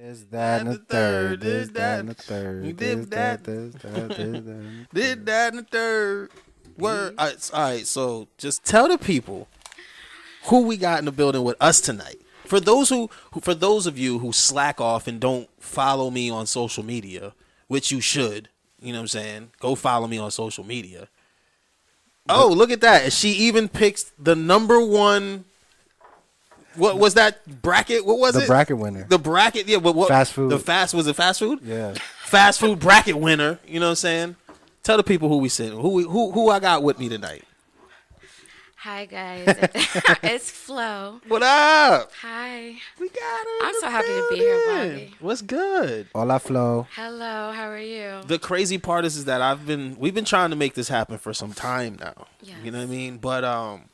Is that and the third? Is that and the third? We did that. Did that and the third. Word. All right, so just tell the people who we got in the building with us tonight. For those for those of you who slack off and don't follow me on social media, which you should, you know what I'm saying? Go follow me on social media. Oh, look at that. She even picks the number one. What was that bracket? What was it? The bracket winner. The bracket, yeah. But what? Fast food. Was it fast food? Yeah. Fast food bracket winner. You know what I'm saying? Tell the people who we sitting. Who I got with me tonight. Hi guys, it's Flo. What up? Hi. We got her. I'm so happy to be here, Bobby. What's good? Hola, Flo. Hello, how are you? The crazy part is that we've been trying to make this happen for some time now. Yes. You know what I mean? But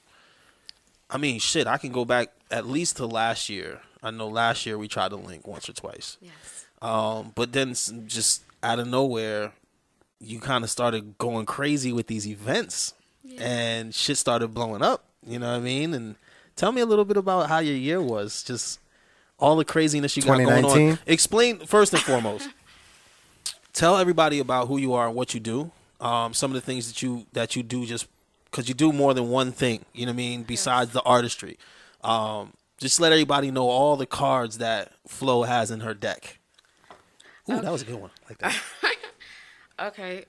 I mean, shit, I can go back at least to last year. I know last year we tried to link once or twice. Yes. But then just out of nowhere, you kind of started going crazy with these events. Yeah. And shit started blowing up. You know what I mean? And tell me a little bit about how your year was. Just all the craziness you got going on. Explain, first and foremost, tell everybody about who you are and what you do. Some of the things that you do just because you do more than one thing. You know what I mean? Besides the artistry. Just let everybody know all the cards that Flo has in her deck. Ooh, okay. That was a good one. Like that. Okay.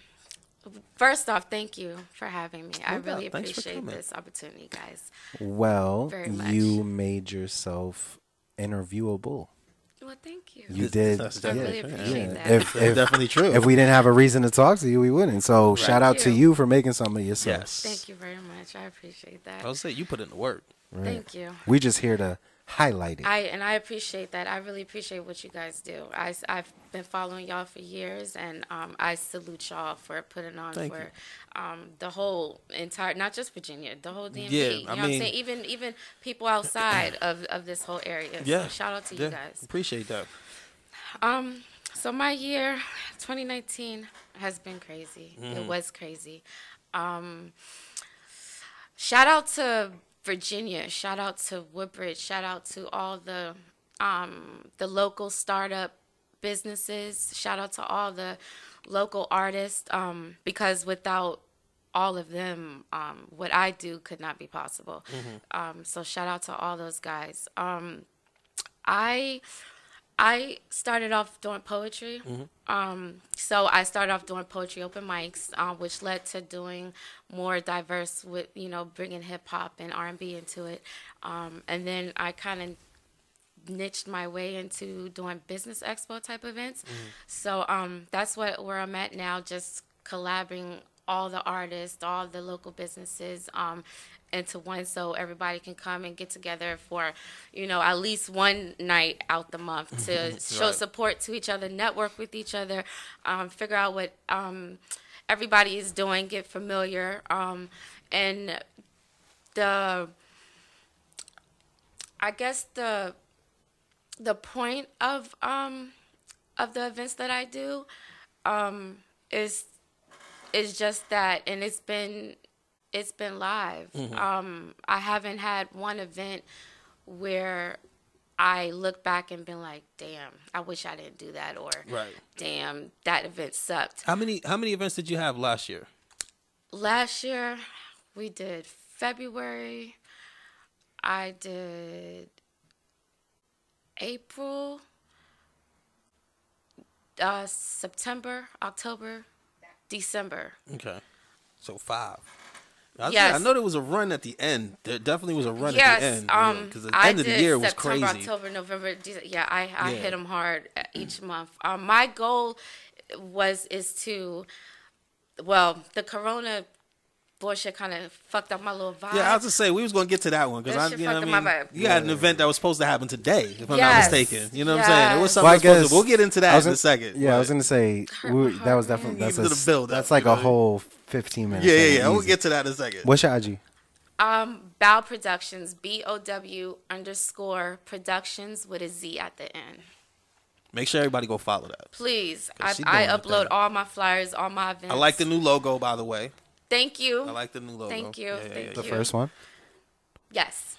First off, thank you for having me. I really appreciate this opportunity, guys. Well, very much. You made yourself interviewable. Well, thank you. You did. I really appreciate that. If definitely true. If we didn't have a reason to talk to you, we wouldn't. So shout out to you for making some of yourself. Yes. Thank you very much. I appreciate that. I was saying you put in the work. Right. Thank you. We just here to highlight it. I appreciate that. I really appreciate what you guys do. I've been following y'all for years, and I salute y'all for putting on the whole entire, not just Virginia, the whole DMV. Yeah, you know what I'm saying? Even people outside of this whole area. Yeah. So shout out to you guys. Appreciate that. So my year, 2019, has been crazy. Mm-hmm. It was crazy. Shout out to Virginia, shout out to Woodbridge, shout out to all the local startup businesses, shout out to all the local artists, because without all of them, what I do could not be possible. Mm-hmm. So shout out to all those guys. I started off doing poetry. Mm-hmm. So I started off doing poetry open mics, which led to doing more diverse with, bringing hip hop and R&B into it. And then I kind of niched my way into doing business expo type events. Mm-hmm. So that's where I'm at now, just collabing all the artists, all the local businesses, into one, so everybody can come and get together for, at least one night out the month to show support to each other, network with each other, figure out what everybody is doing, get familiar, and I guess the point of the events that I do is just that, and it's been live. Mm-hmm. I haven't had one event where I look back and been like, damn, I wish I didn't do that, or damn, that event sucked. How many events did you have last year? Last year, we did February. I did April, September, October, December. Okay. So 5. Yes. I know there was a run at the end. There definitely was a run at the end. Because the end of the year was crazy. September, October, November, December. Yeah, I hit them hard each month. My goal is to, the Corona bullshit kind of fucked up my little vibe. Yeah, I was to say we was gonna get to that one because you had an event that was supposed to happen today, if I'm not mistaken. You know what I'm saying? It was something we'll get into that in a second. Yeah, I was gonna say that was definitely that's like a whole 15 minutes. Yeah. We'll get to that in a second. What's your IG? Bow Productions, BOW_Productions with a Z at the end. Make sure everybody go follow that. Please, I upload all my flyers, all my events. I like the new logo, by the way. Thank you. I like the new logo. Thank you. The first one? Yes.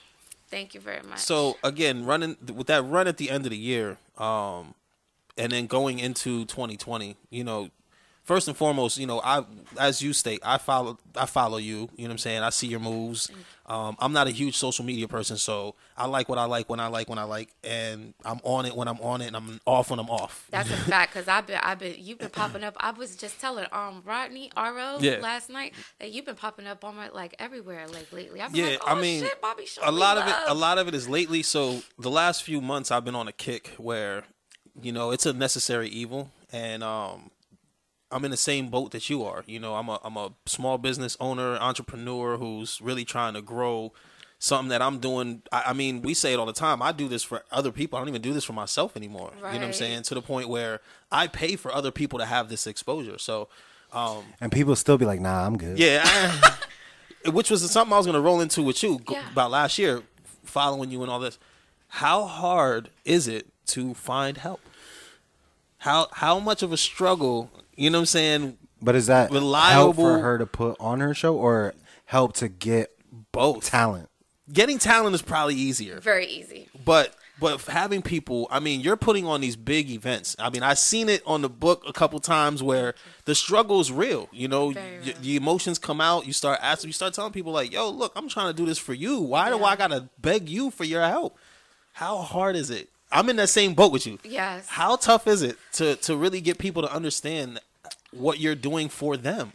Thank you very much. So again, running with that run at the end of the year, and then going into 2020, first and foremost, as you state, I follow you. You know what I'm saying? I see your moves. I'm not a huge social media person, so I like what I like when I like, and I'm on it when I'm on it, and I'm off when I'm off. That's a fact, because you've been popping up. I was just telling Rodney Ro last night that you've been popping up on my everywhere lately. I've been shit, Bobby, show me love. A lot of it is lately. So the last few months, I've been on a kick where, it's a necessary evil, and I'm in the same boat that you are. I'm a small business owner, entrepreneur who's really trying to grow something that I'm doing. I mean, we say it all the time. I do this for other people. I don't even do this for myself anymore. Right. You know what I'm saying? To the point where I pay for other people to have this exposure. So, and people still be like, "Nah, I'm good." Yeah, which was something I was going to roll into with you about last year, following you and all this. How hard is it to find help? How much of a struggle? You know what I'm saying? But is that reliable help for her to put on her show, or help to get both talent? Getting talent is probably easier. Very easy. But having people, I mean, you're putting on these big events. I mean, I've seen it on the book a couple times where the struggle is real. The emotions come out. You start telling people like, "Yo, look, I'm trying to do this for you. Why do I gotta beg you for your help?" How hard is it? I'm in that same boat with you. Yes. How tough is it to really get people to understand what you're doing for them?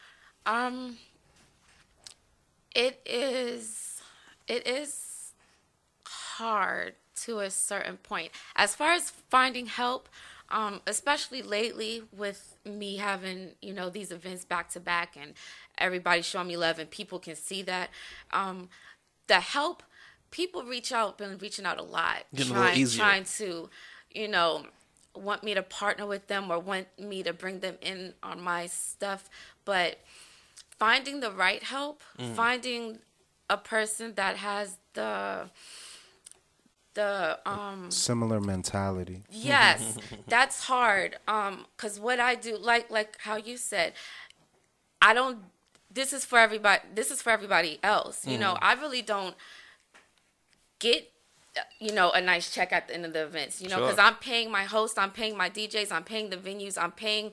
It is hard to a certain point. As far as finding help, especially lately with me having, these events back to back and everybody showing me love and people can see that, the help, people been reaching out a lot, trying to, want me to partner with them or want me to bring them in on my stuff. But finding the right help, finding a person that has the similar mentality. Yes, that's hard. 'Cause what I do, like how you said, this is for everybody. This is for everybody else. I really don't get a nice check at the end of the events, because I'm paying my host, I'm paying my DJs, I'm paying the venues, I'm paying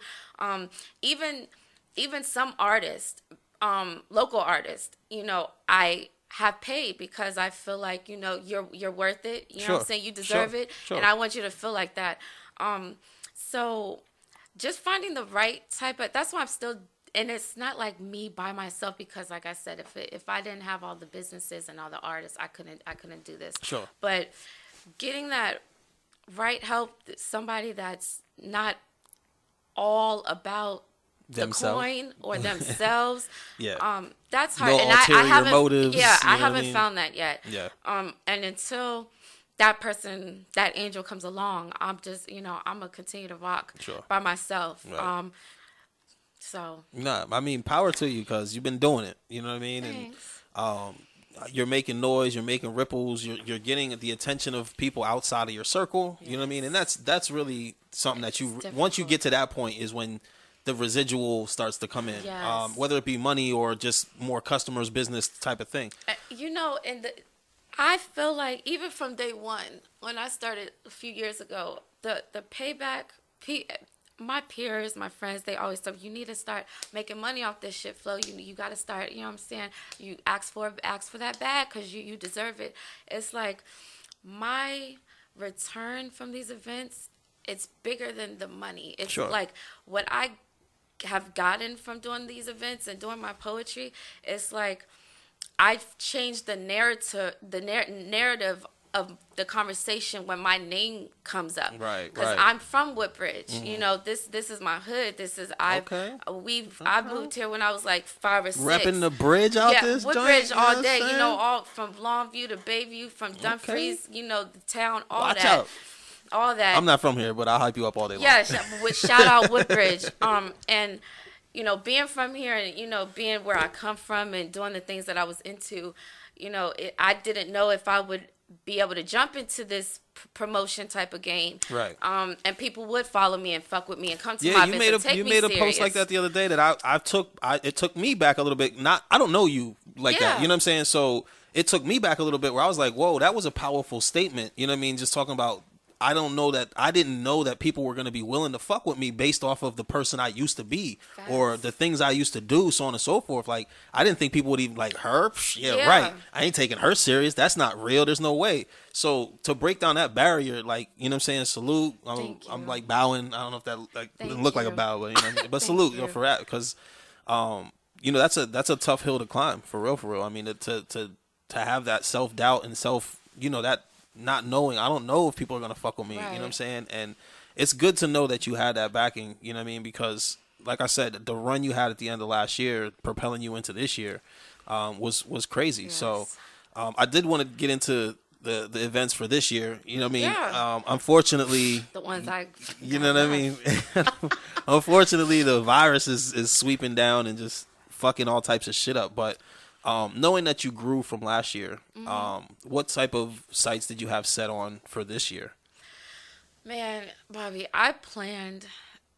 even some artists, local artists, I have paid because I feel like, you're worth it. You know what I'm saying? You deserve it. And I want you to feel like that. So just finding the right type of, that's why I'm still, and it's not like me by myself, because like I said, if I didn't have all the businesses and all the artists, I couldn't do this. Sure. But getting that right help, somebody that's not all about the coin or themselves. That's hard. No and ulterior I haven't motives. I haven't found that yet. Yeah. And until that person, that angel comes along, I'm just, I'm gonna continue to rock by myself. Right. So. Nah, I mean, power to you, because you've been doing it. You know what I mean? Thanks. And you're making noise, you're making ripples, you're getting the attention of people outside of your circle. You know what I mean? And that's really something that once you get to that point is when the residual starts to come in. Yes. Whether it be money or just more customers, business type of thing. I feel like even from day one, when I started a few years ago, the payback, my peers, my friends, they always tell me, you need to start making money off this shit, Flo. You got to start, you know what I'm saying? You ask for that bag because you deserve it. It's like my return from these events, it's bigger than the money. It's like what I have gotten from doing these events and doing my poetry. It's like I've changed the narrative of the conversation when my name comes up. Right. Because I'm from Woodbridge. Mm-hmm. This is my hood. I moved here when I was like 5 or 6. Repping the bridge out this Woodbridge joint, all day. All from Longview to Bayview, from Dumfries, the town, Watch out. All that. I'm not from here, but I'll hype you up all day long. Yeah, shout out Woodbridge. And being from here and, being where I come from and doing the things that I was into, I didn't know if I would be able to jump into this promotion type of game. Right. And people would follow me and fuck with me and come to my Yeah, events you made a post like that the other day that it took me back a little bit. I don't know you like that. You know what I'm saying? So it took me back a little bit where I was like, whoa, that was a powerful statement. You know what I mean? Just talking about, I didn't know that people were going to be willing to fuck with me based off of the person I used to be. Facts. Or the things I used to do, so on and so forth. Like, I didn't think people would even like her. Yeah, right. I ain't taking her serious. That's not real. There's no way. So to break down that barrier, like, you know what I'm saying? Salute. I'm like bowing. I don't know if that didn't look like a bow, but, you know what I mean? But salute for that, because that's a tough hill to climb, for real. I mean, to have that self-doubt and that not knowing, I don't know if people are going to fuck with me, right. You know what I'm saying? And it's good to know that you had that backing, you know what I mean? Because, like I said, the run you had at the end of last year, propelling you into this year, was crazy. Yes. So I did want to get into the events for this year, you know what I mean? Yeah. Unfortunately... the ones you know what I mean? Unfortunately, the virus is sweeping down and just fucking all types of shit up, but... knowing that you grew from last year, what type of sites did you have set on for this year? Man, Bobby, I planned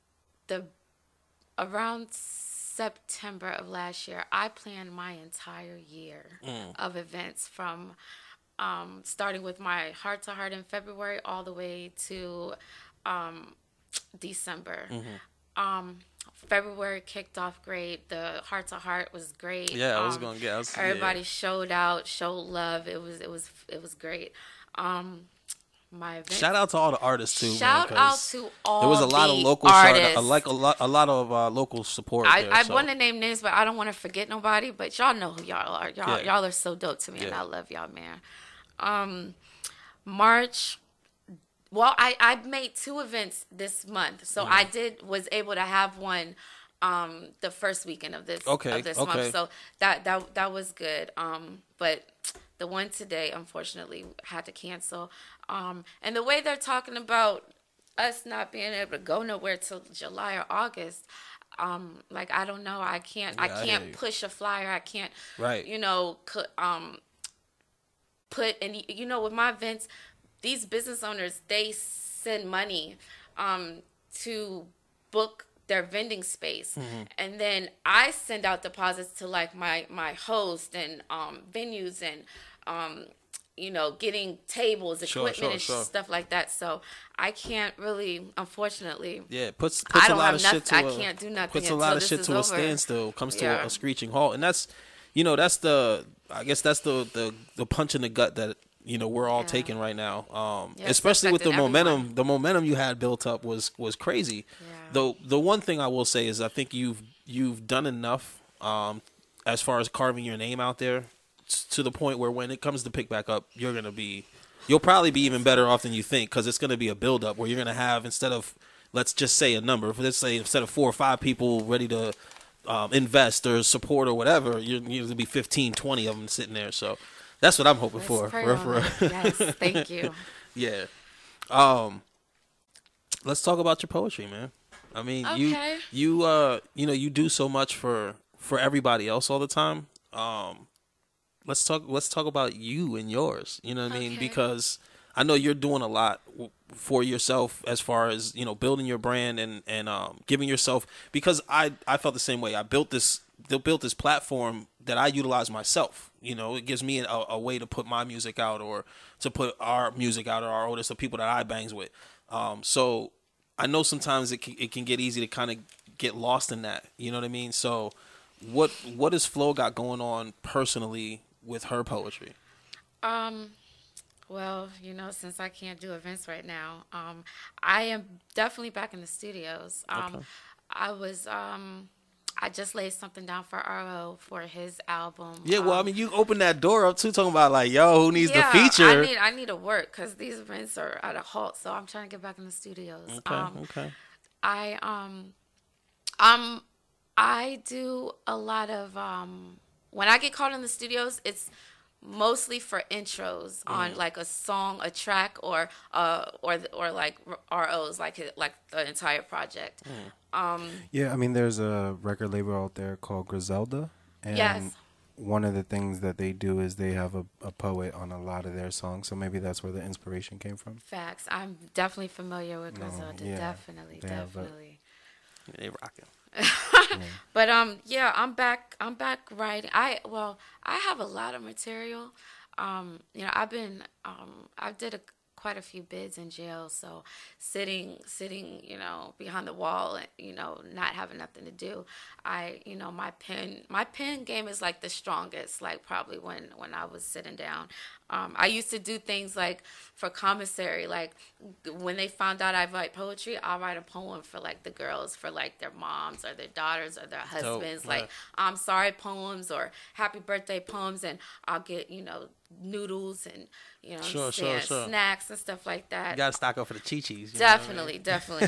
around September of last year, I planned my entire year of events from starting with my Heart to Heart in February all the way to December. February kicked off great. The Heart to Heart was great. Yeah, I was gonna guess. Everybody showed out, showed love. It was great. My event. Shout out to all the artists too. Shout out to all. There was a lot of local artists. A lot of local support. I want to name names, but I don't want to forget nobody. But y'all know who y'all are. Y'all are so dope to me, and I love y'all, man. March. Well, I made 2 events this month, so I was able to have one the first weekend of this month. So that was good. But the one today, unfortunately, had to cancel. And the way they're talking about us not being able to go nowhere till July or August, like, I don't know. I can't push a flyer. I can't, put any, with my events. These business owners, they send money to book their vending space. And then I send out deposits to, like, my host and venues and, getting tables, equipment, and stuff like that. So I can't really, unfortunately. Yeah, puts a lot of shit to I can't do nothing. Puts a lot of shit to a standstill. Comes to a screeching halt, and that's the punch in the gut that we're all taking right now. Especially with the momentum. The momentum you had built up was crazy. Yeah. The one thing I will say is I think you've done enough as far as carving your name out there to the point where when it comes to pick back up, you'll probably be even better off than you think, because it's going to be a build up where you're going to have, instead of, let's just say a number, let's say instead of 4 or 5 people ready to invest or support or whatever, you're going to be 15, 20 of them sitting there. So that's what I'm hoping for. Yes, thank you. Yeah. Let's talk about your poetry, man. I mean, you do so much for everybody else all the time. Let's talk about you and yours. You know what I mean? Because I know you're doing a lot for yourself as far as, building your brand and giving yourself, because I felt the same way. I built this platform that I utilize myself. It gives me a way to put my music out, or to put our music out, or our artists, the people that I bangs with. So I know sometimes it can get easy to kind of get lost in that. You know what I mean? So what has Flo got going on personally with her poetry? Well, since I can't do events right now, I am definitely back in the studios. I just laid something down for RO for his album. Yeah, well, I mean, you opened that door up too, talking about like, yo, who needs the feature? I need to work because these events are at a halt, so I'm trying to get back in the studios. Okay. I do a lot of when I get called in the studios, it's mostly for intros on like a song, a track, or like ROs, like the entire project. Yeah, I mean, there's a record label out there called Griselda, and yes. one of the things that they do is they have a poet on a lot of their songs. So maybe that's where the inspiration came from. Facts. I'm definitely familiar with Griselda. Yeah, definitely. They rocking. But I'm back writing. I have a lot of material. I did quite a few bids in jail, so sitting, behind the wall and, not having nothing to do. My pen game is like the strongest, like probably when I was sitting down. I used to do things like for commissary, like when they found out I write poetry, I'll write a poem for like the girls, for like their moms or their daughters or their husbands, like I'm sorry poems or happy birthday poems, and I'll get, noodles and, snacks and stuff like that. You gotta stock up for the chi-chis. Definitely.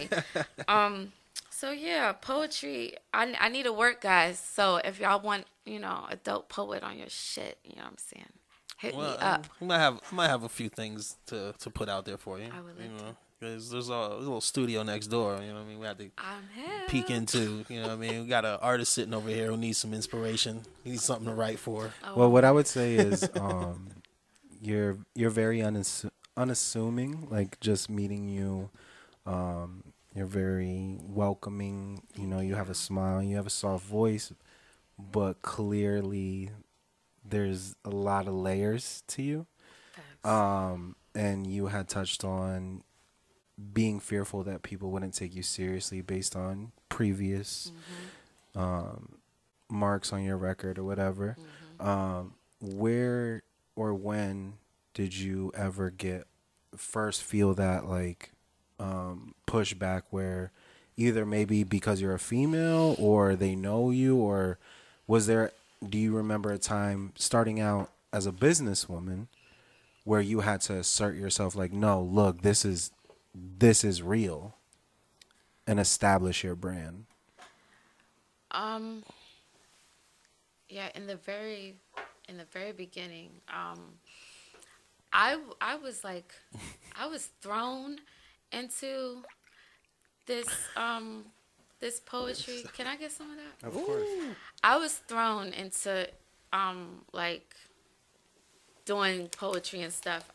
So yeah, poetry, I need to work, guys. So if y'all want, a dope poet on your shit, you know what I'm saying? Hit me up. We might have a few things to put out there for you. I would like to. Because there's a little studio next door. You know what I mean? We have to peek into. You know what I mean? We got an artist sitting over here who needs some inspiration. Needs something to write for. Oh. Well, what I would say is, you're very unassuming. Like just meeting you, you're very welcoming. You have a smile. You have a soft voice, but clearly there's a lot of layers to you. And you had touched on being fearful that people wouldn't take you seriously based on previous marks on your record or whatever. Where or when did you ever first feel that like pushback, where either maybe because you're a female or they know you, or do you remember a time starting out as a businesswoman where you had to assert yourself, like, no, look, this is real, and establish your brand? Yeah, in the very beginning, I was like, I was thrown into this poetry. Can I get some of that? Of course. I was thrown into like doing poetry and stuff.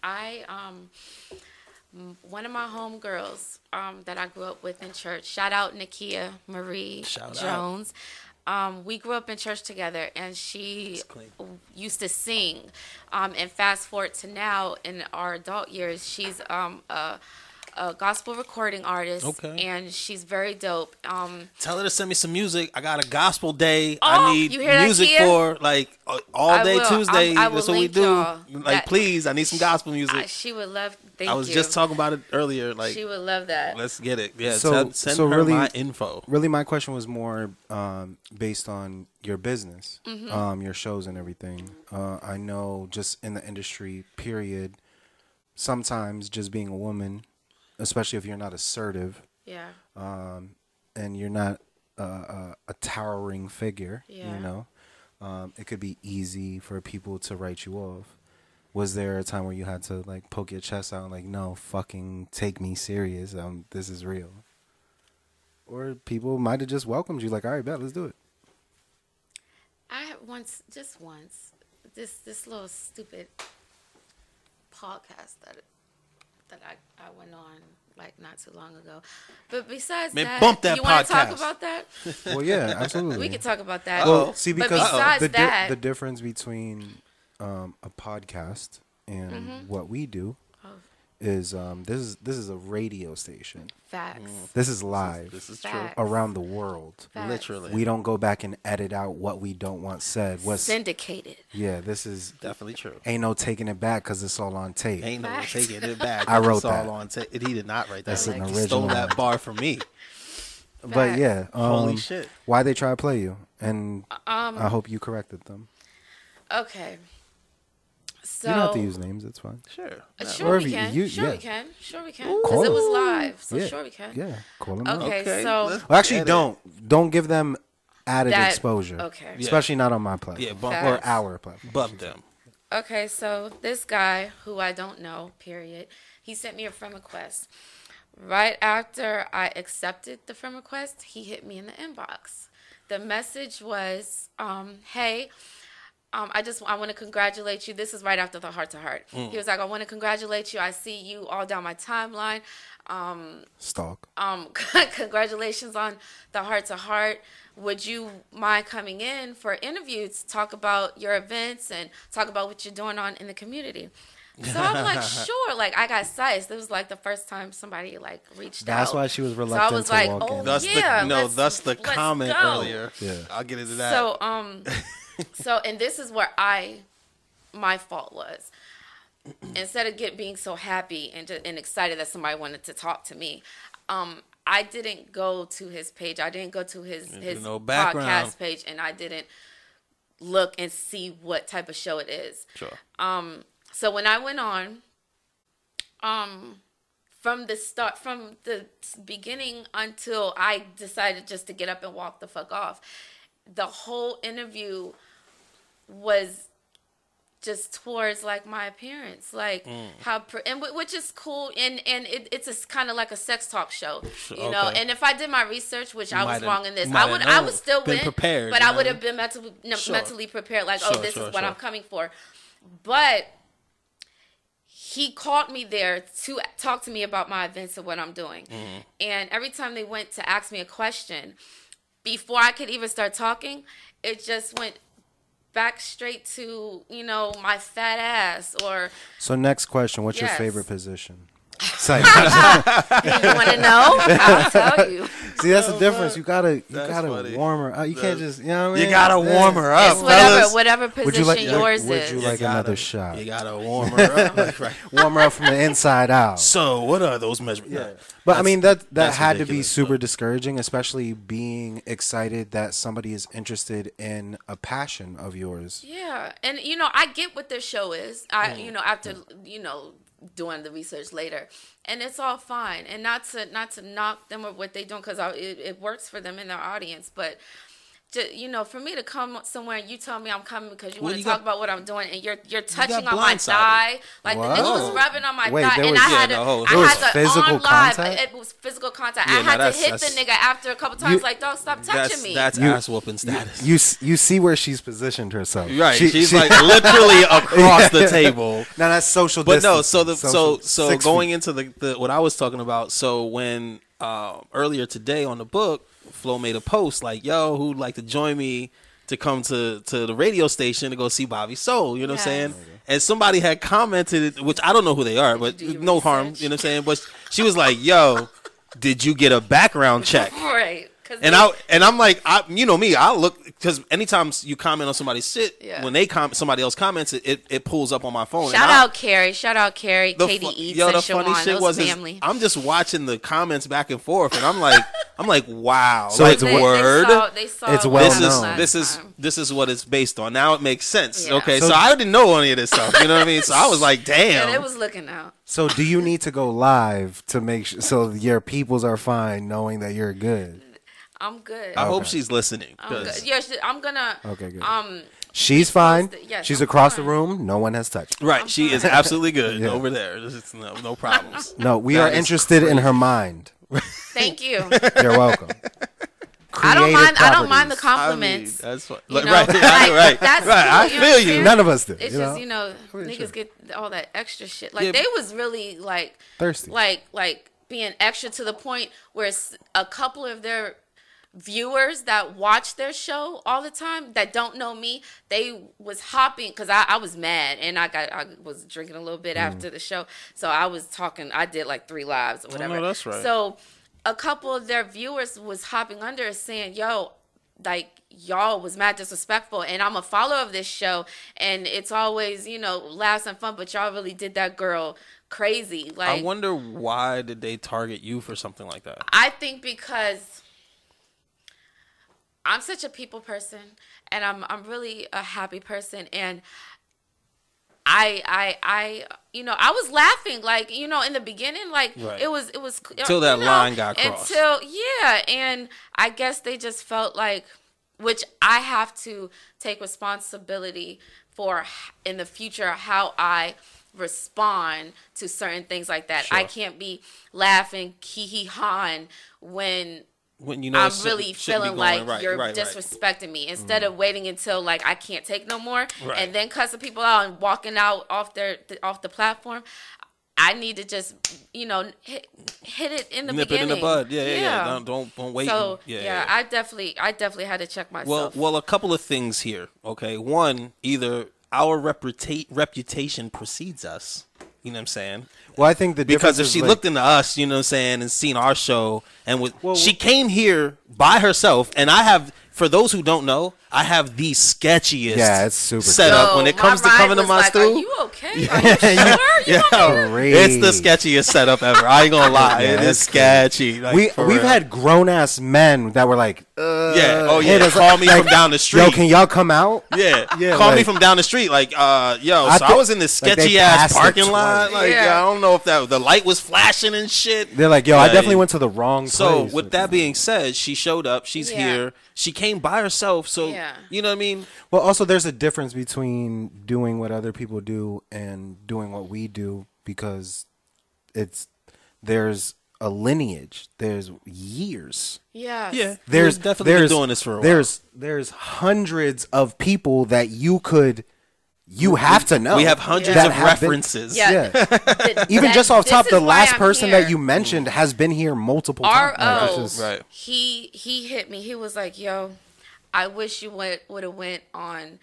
One of my homegirls that I grew up with in church, shout out Nakia Marie Jones. We grew up in church together, and she used to sing. And fast forward to now, in our adult years, she's a gospel recording artist, and she's very dope. Tell her to send me some music. I got a gospel day. Oh, I need music for like all day Tuesday. That's what we do. Like, please, I need some gospel music. She would love. I was just talking about it earlier. Like, she would love that. Let's get it. Yeah, send her really, my info. Really, my question was more based on your business, your shows and everything. I know just in the industry, period, sometimes just being a woman, especially if you're not assertive, and you're not a towering figure, it could be easy for people to write you off. Was there a time where you had to like poke your chest out and like, no, fucking take me serious, this is real? Or people might have just welcomed you like, all right, bet, let's do it. Just once, this little stupid podcast that I went on like not too long ago. But besides that, bump that you want to talk podcast. about that? Well, yeah, absolutely. We could talk about that. Well, see, because but besides the difference between a podcast and what we do is this is a radio station. Facts. This is live. This is Facts. true. Around the world. Facts. Literally. We don't go back and edit out what we don't want said. Syndicated. Yeah, this is Definitely true. Ain't no taking it back because it's all on tape. Ain't no Facts. taking it back. I wrote It's that. all on tape. He did not write that. That's an He original stole one. that bar from me. But yeah, Holy shit. why they try to play you, and I hope you corrected them. Okay. So You don't have to use names. It's fine. Sure. Sure Or we if can. you- Sure yeah. we can. Sure we can. Call Because it them. was live. So Yeah. sure we can. Yeah, call them out. Okay, so Well, actually, Get it. don't give them added That- exposure. okay. Yeah. Especially not on my platform. Yeah, bump or Facts. our platform. Bump them. Okay, so this guy who I don't know, period, he sent me a friend request. Right after I accepted the friend request, he hit me in the inbox. The message was, hey, I want to congratulate you. This is right after the Heart to Heart. He was like, I want to congratulate you. I see you all down my timeline. Stalk. Congratulations on the Heart to Heart. Would you mind coming in for interviews, talk about your events and talk about what you're doing on in the community? So I'm like, sure. Like, I got sized. It was like the first time somebody like reached out. That's why she was reluctant so I was to like, walk oh, in. Thus the comment go. earlier. Yeah. I'll get into that. So, and this is where my fault was. Instead of being so happy and excited that somebody wanted to talk to me, I didn't go to his page. I didn't go to his podcast page, and I didn't look and see what type of show it is. Sure. So when I went on, from the beginning until I decided just to get up and walk the fuck off, the whole interview was just towards like my appearance, like which is cool, and it's a kind of like a sex talk show, you know. And if I did my research, which I was wrong in this, I would still win, prepared, but I would have been mentally prepared, like, this is what I'm coming for. But he called me there to talk to me about my events and what I'm doing, and every time they went to ask me a question, before I could even start talking, it just went back straight to, my fat ass or... So next question, what's your favorite position? You want to know? I'll tell you. See, that's the difference. You gotta warm her up. You can't just, you know what I mean? You gotta warm her up. It's whatever position yours is. Would you like another shot? You gotta warm her up. Warm her up from the inside out. So, what are those measurements? Yeah. But I mean, that had to be ridiculous, super discouraging, especially being excited that somebody is interested in a passion of yours. Yeah, and I get what their show is. After doing the research later, and it's all fine, and not to knock them or what they doing, because it works for them and their audience, but for me to come somewhere and you tell me I'm coming because you want to talk about what I'm doing, and you're touching on my thigh, like the nigga was rubbing on my thigh, and I had to physical contact. It was physical contact. I had to hit the nigga after a couple times, like, dog, stop touching me. That's ass whooping status. You see where she's positioned herself, right? She's like literally across the table. Now that's social distance. But no, so going into the what I was talking about. So when earlier today on the book, Flo made a post like, yo, who'd like to join me to come to the radio station to go see Bobby Soul, you know what I'm saying? And somebody had commented, which I don't know who they are, but no harm, you know what I'm saying? But she was like, yo, did you get a background check? Right. And I'm like, me, I'll look, because anytime you comment on somebody's shit, when they somebody else comments, it pulls up on my phone. Shout out Carrie, Katie Eats, and Shawan, family. I'm just watching the comments back and forth, and I'm like, wow. So like, it's word. They saw it's well known. This is what it's based on. Now it makes sense. Yeah. Okay, so I didn't know any of this stuff. You know what I mean? So I was like, damn. Yeah, it was looking out. So do you need to go live to make sure so your peoples are fine, knowing that you're good? I'm good. I hope she's listening. I'm good. Yeah, I'm gonna. Okay, good. She's fine. Yes, she's I'm across fine. the room. No one has touched. Right, she is absolutely good over there. There's no problems. No, we are interested in her mind. Thank you. You're welcome. I don't mind the compliments. I mean, that's what, right. That's right. I feel you. None of us do. It's just niggas get all that extra shit. Like they was really like thirsty. Like being extra to the point where a couple of their viewers that watch their show all the time that don't know me, they was hopping because I was mad and I was drinking a little bit after the show, so I was talking. I did like 3 lives or whatever. Oh, no, that's right. So a couple of their viewers was hopping under saying, "Yo, like y'all was mad disrespectful, and I'm a follower of this show, and it's always laughs and fun, but y'all really did that girl crazy." Like, I wonder why did they target you for something like that? I think because I'm such a people person, and I'm really a happy person, and I was laughing like in the beginning, like it was until that line got crossed. And I guess they just felt like, which I have to take responsibility for in the future, how I respond to certain things like that. Sure. I can't be laughing hee hee hawing when when you know I'm it really shouldn't be feeling going like you're disrespecting me. Instead of waiting until like I can't take no more and then cussing people out and walking out off the platform, I need to just hit it in the Nip beginning. it in the bud. Yeah. Don't wait. So yeah. I definitely had to check myself. Well, a couple of things here. Okay, one, either our reputation precedes us. You know what I'm saying? Well, I think because if she looked into us, you know what I'm saying, and seen our show, and she came here by herself, and I have, for those who don't know, I have the sketchiest it's super setup so when it comes to coming to my like, stool. Are you okay? Are you sure? It's the sketchiest setup ever. I ain't gonna lie, it is sketchy. Like, we've had grown ass men that were like, call me from down the street. Yo, can y'all come out? Call me from down the street. Like, I was in this sketchy ass parking lot. Like, I don't know if the light was flashing and shit. They're like, yo, I definitely went to the wrong place. So with that being said, she showed up. She's here. She came by herself. So you know what I mean. Well, also there's a difference between doing what other people do and doing what we do, because there's a lineage. There's years. Yeah. There's definitely been doing this for a while. There's hundreds of people that you have to know. We have hundreds of references. Even just off top, the last person that you mentioned has been here multiple times. Right. He hit me. He was like, "Yo, I wish you would have went on,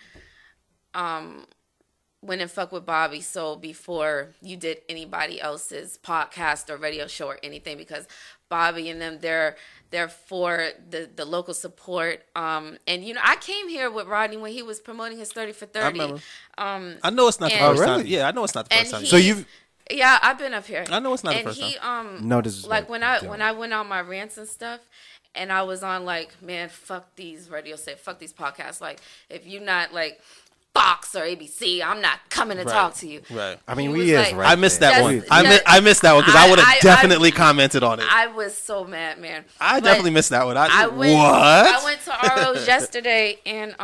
went and fuck with Bobby so before you did anybody else's podcast or radio show or anything, because Bobby and them, they're for the local support. And I came here with Rodney when he was promoting his 30 for 30. I remember. I know it's not the first time. Yeah, I know it's not the first time. So you've. Yeah, I've been up here. I know it's not the first time. No, this is like when I went on my rants and stuff, and I was on like, man, fuck these fuck these podcasts. Like, if you're not like Fox or ABC, I'm not coming to talk to you. Right. I mean, I missed that one. I missed that one because I would have definitely commented on it. I was so mad, man. I definitely missed that one. I went to RO's yesterday, and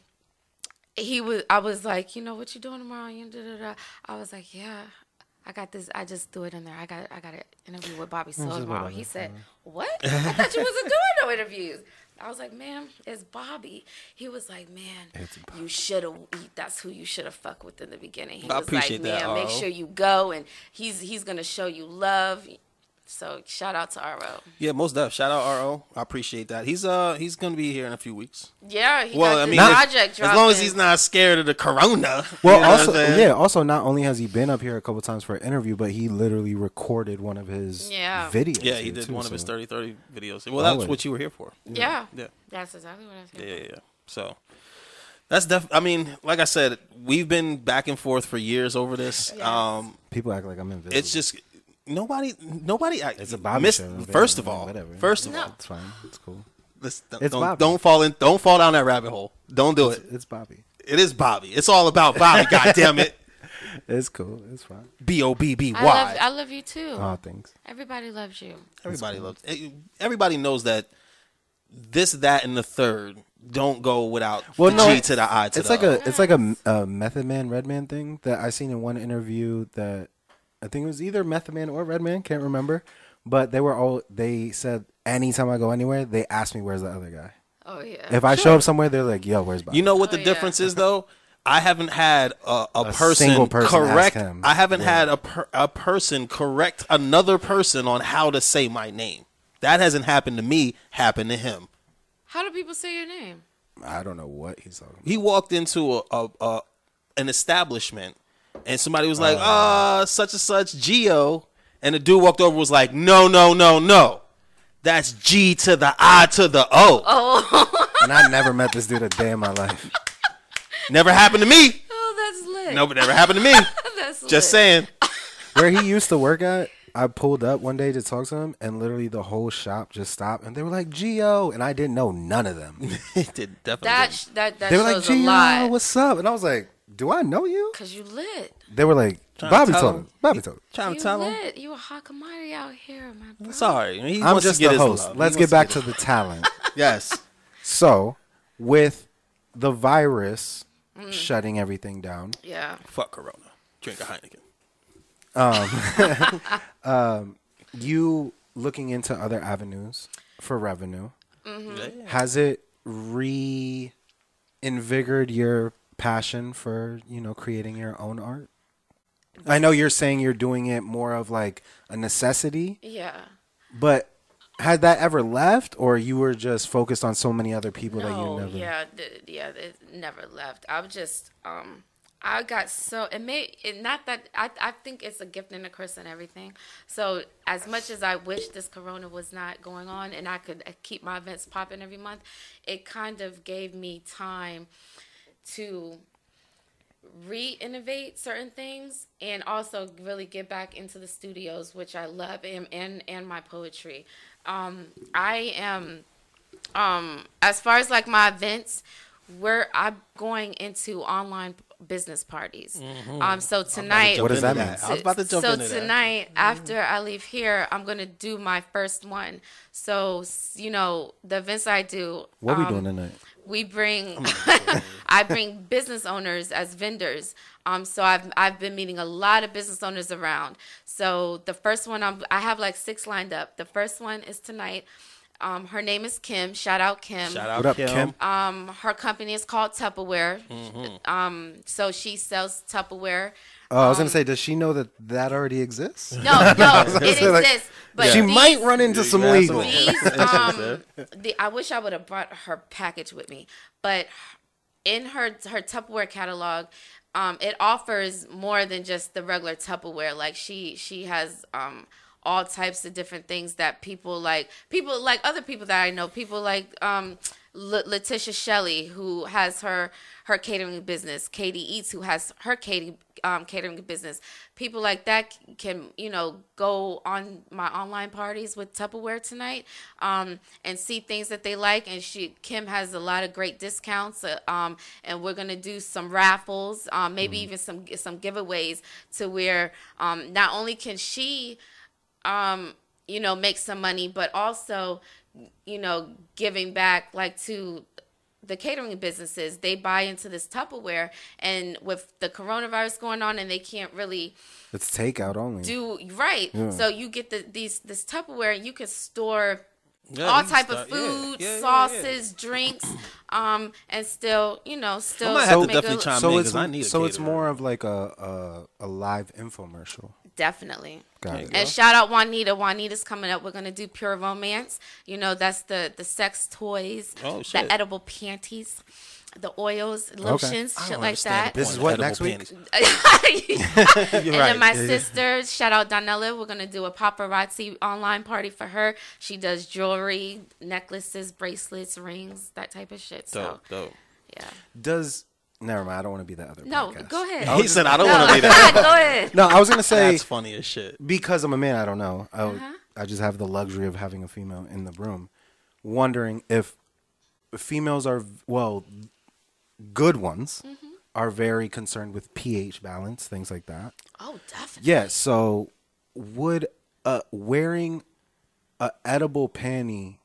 I was like, what you doing tomorrow? I was like, yeah, I got this. I just threw it in there. I got an interview with Bobby Soul tomorrow. He said, what? I thought you wasn't doing no interviews. I was like, man, it's Bobby. He was like, man, you should have. That's who you should have fucked with in the beginning. He was like, man, make sure you go, and he's gonna show you love. So shout out to RO. Yeah, most definitely. Shout out RO. I appreciate that. He's gonna be here in a few weeks. Yeah, project dropping. As long as he's not scared of the corona. Well, also not only has he been up here a couple times for an interview, but he literally recorded one of his videos. Yeah, he did one of his 30-30 videos. Well, that's what you were here for. Yeah. That's exactly what I was here for. Yeah. So that's I mean, like I said, we've been back and forth for years over this. Yes. People act like I'm invisible. It's just nobody. It's a Bobby show. First of all, it's fine. It's cool. Don't fall down that rabbit hole. Don't do it. It's Bobby. It is Bobby. It's all about Bobby. God damn it. It's cool. It's fine. BOBBY. I love you too. Oh, thanks. Everybody loves you. Everybody knows that this, that, and the third don't go without the G to the I to the O. It's like a Method Man, Redman thing that I seen in one interview that I think it was either Method Man or Redman, can't remember. But they said anytime I go anywhere, they ask me where's the other guy. Oh yeah. If I show up somewhere, they're like, yo, where's Bobby? You know what the difference is though? I haven't had a person correct him. I haven't had a person correct another person on how to say my name. That hasn't happened to me. Happened to him. How do people say your name? I don't know what he's talking about. He walked into an establishment and somebody was like, such and such Gio, and the dude walked over and was like, no. That's G to the I to the O. Oh. And I never met this dude a day in my life. Never happened to me. Oh, that's lit. No, but never happened to me. That's lit. Just saying. Where he used to work at, I pulled up one day to talk to him, and literally the whole shop just stopped, and they were like, Gio, and I didn't know none of them. Did definitely. That they were like, shows a lot. Gio, what's up? And I was like, do I know you? Because you lit. They were like, Bobby told him. Trying to tell him. You a hot commodity out here, my bro. Sorry. I'm just the host. Let's get back to the talent. Yes. So, with the virus shutting everything down. Yeah. Fuck Corona. Drink a Heineken. You looking into other avenues. for revenue. Mm-hmm. Has it reinvigorated your passion for, creating your own art? I know you're saying you're doing it more of like a necessity. Yeah. But had that ever left, or you were just focused on so many other people that you never? It never left. I was just, I got so, not that, I think it's a gift and a curse and everything. So as much as I wish this corona was not going on and I could keep my events popping every month, it kind of gave me time to re-innovate certain things and also really get back into the studios, which I love, and my poetry. I am, as far as like my events, I'm going into online business parties. So tonight, what does that mean? I was about to jump into that. So tonight, after I leave here, I'm gonna do my first one. So the events I do. What are we doing tonight? We bring, I bring business owners as vendors. So I've been meeting a lot of business owners around. So the first one, I have like 6 lined up. The first one is tonight. Her name is Kim. Shout out Kim. Shout out What up, Kim. Her company is called Tupperware. So she sells Tupperware. Oh, I was gonna say, does she know that already exists? No, it say, like, exists. But She these- might run into some Yeah, legal. These, I wish I would have brought her package with me, but in her Tupperware catalog, it offers more than just the regular Tupperware. Like she has all types of different things that people like other people that I know. People like Letitia Shelley, who has her catering business. Katie Eats, who has her catering business. People like that can, go on my online parties with Tupperware tonight, and see things that they like. And Kim has a lot of great discounts, and we're gonna do some raffles, maybe even some giveaways to where not only can she, make some money, but also, giving back like to the catering businesses. They buy into this Tupperware, and with the coronavirus going on, and they can't really It's takeout only. do right. Yeah. So you get this Tupperware, and you can store Yeah, all you can type of start- food, yeah. sauces, drinks, and still, still I might have to make definitely chime So in it's 'cause I need a so it's caterer. more of like a live infomercial. definitely. Got it. And shout out Juanita. Juanita's coming up. We're gonna do Pure Romance. That's the sex toys, Oh, shit. the edible panties, the oils, lotions, I shit don't like understand that. the This point is of what, edible next week? panties. And You're then my right. sister, shout out Donella, we're going to do a paparazzi online party for her. She does jewelry, necklaces, bracelets, rings, that type of shit. So, Dope. yeah. Never mind. I don't want to be that other. No, podcast. go ahead. He said, I don't No, want to be that. go ahead. No, I was gonna say That's funny as shit. because I'm a man. I don't know. I just have the luxury of having a female in the room. Wondering if females are good ones are very concerned with pH balance, things like that. Oh, definitely. Yeah. So would wearing a edible panty,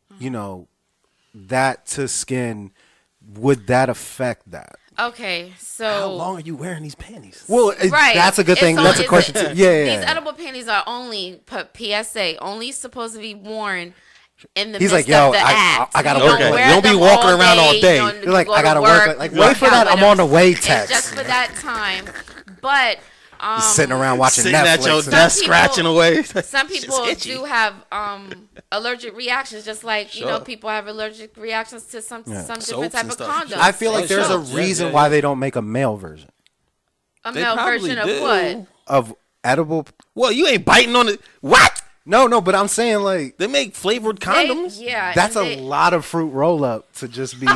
that to skin, would that affect that? Okay, so. How long are you wearing these panties? Well, Right. that's a good thing. So That's a it's question too. Yeah. These edible panties are only, PSA, only supposed to be worn in the He's midst like, yo, of the act. I gotta You work. don't Like, wear you don't be them walking around all day. You don't You're like, go I to gotta work. Like, wait work for out that. with I'm on the them. way It's text. just for that time. But He's sitting around watching Sitting Netflix. at your and- desk, people- scratching away. some Shit's people itchy. do have allergic reactions, just like Sure. people have allergic reactions to some Soaps different type and of stuff. condoms. I feel like there's a Soaps. Yeah, reason yeah, why yeah. they don't make a male version a They male probably version of do. what? of edible. Well, you ain't biting on it. What? No, but I'm saying like They make flavored condoms? Yeah, that's and a they- lot of fruit roll up to just be I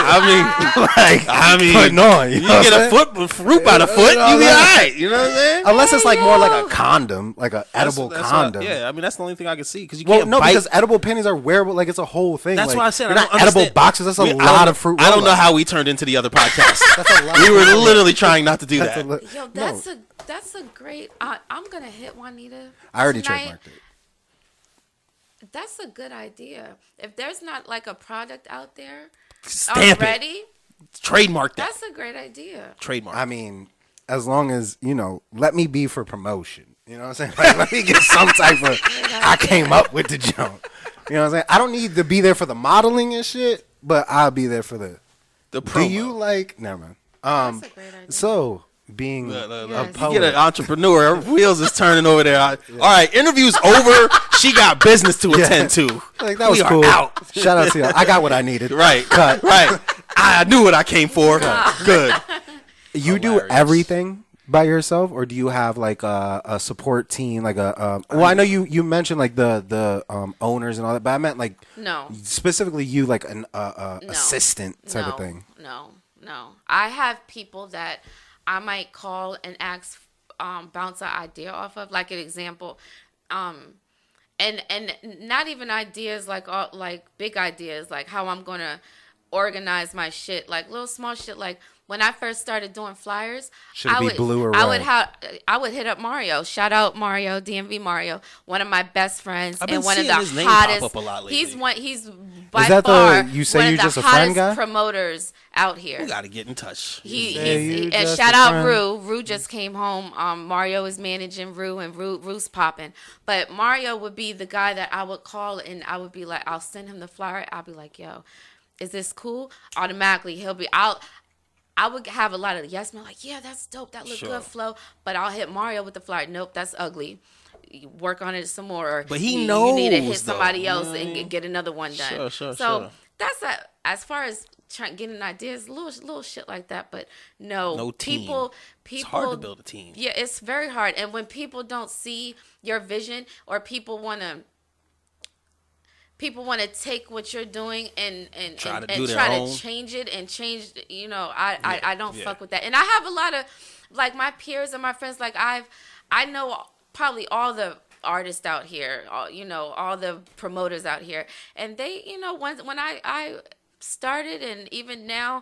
mean, putting on. you know what get I'm a saying? fruit by the foot, you be all right. You know what I'm saying? Unless it's like more like a condom, like a edible That's condom. yeah, I mean, that's the only thing I can see because you Well, can't no, bite. because edible panties are wearable. Like it's a whole thing. That's like, why I said they're I not don't edible understand. boxes. That's a I lot don't- of fruit. I don't know roll-up. how we turned into the other podcast. That's a lot. We were literally trying not to do That's that. Yo, that's a great. I'm gonna hit Juanita. I already tonight. trademarked it. That's a good idea. If there's not like a product out there Stamp it. already, Trademark that. that's a great idea. Trademark. I mean, as long as let me be for promotion. You know what I'm saying? Like, let me get some type of. I came up with the jump. You know what I'm saying? I don't need to be there for the modeling and shit, but I'll be there for the promo. Do you like? Never mind. That's a great idea. So being Yes. a You poet, get an entrepreneur. Her wheels is turning over there. All right, interview's over. She got business to attend to. like that was We are cool. out. Shout out to y'all. I got what I needed. Right, Cut. right. I knew what I came for. Good. You do Hilarious. everything by yourself, or do you have like a support team? Like well, I know you mentioned like the owners and all that, but I meant like No. specifically you like an No. assistant type no, of thing. No. I have people that I might call and ask, bounce an idea off of. Like an example, and not even ideas like big ideas, like how I'm gonna organize my shit, like little small shit. Like when I first started doing flyers, Should it I be would blue or I would red? I would hit up Mario. Shout out Mario, DMV Mario, one of my best friends I've been and one of seeing the his name pop hottest. up a lot lately. He's by Is that far you say one you're of the just a friend hottest guy? promoters out here. You got to get in touch. He, say you he's and just shout a out friend. Rue. Rue just came home. Mario is managing Rue, and Rue's popping. But Mario would be the guy that I would call, and I would be like, I'll send him the flyer. I'll be like, yo, is this cool? Automatically, he'll be out. I would have a lot of yes men like, yeah, that's dope. That look Sure. good, flow. But I'll hit Mario with the flyer. Nope, that's ugly. You work on it some more. Or But he you need to hit knows, though. somebody You know else what I and mean? get another one done. Sure, so sure. that's as far as getting ideas, little shit like that. But No team. people. It's hard to build a team. Yeah, it's very hard. And when people don't see your vision, or people want to take what you're doing and Try to and do their try own. to change it and change, I don't yeah. fuck with that. And I have a lot of like my peers and my friends, like I know probably all the artists out here, all the promoters out here, and they, when I started and even now,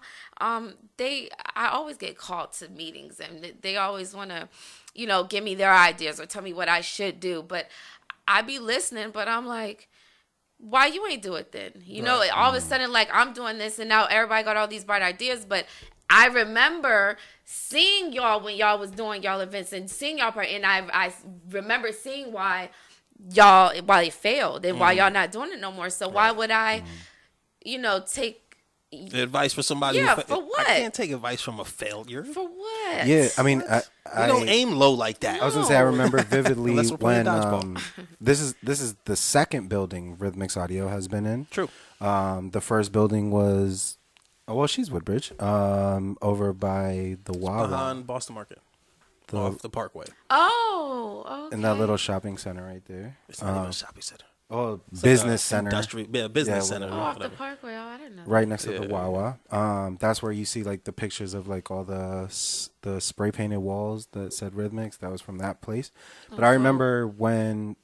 I always get called to meetings, and they always want to, give me their ideas or tell me what I should do, but I be listening, but I'm like, why you ain't do it then? Right. All of a sudden, like, I'm doing this and now everybody got all these bright ideas, but I remember seeing y'all when y'all was doing y'all events and seeing y'all part, and I remember seeing why it failed and why y'all not doing it no more. So why would I, take The advice for somebody. Yeah, who for what? I can't take advice from a failure. for what? Yeah, I mean, We don't aim low like that. I was gonna say I remember vividly Unless we're playing when dodgeball. this is the second building Rhythmix Audio has been in. True. The first building was, she's Woodbridge, over by the Wawa, Behind Boston Market. Off the Parkway. Oh, okay. in that little shopping center right there. It's not even a shopping center. Business center, Business Yeah, center. Oh, off the whatever. Parkway. Oh, I didn't know. right next to the Yeah. Wawa. That's where you see like the pictures of like all the spray painted walls that said Rhythmix. That was from that place. But I remember when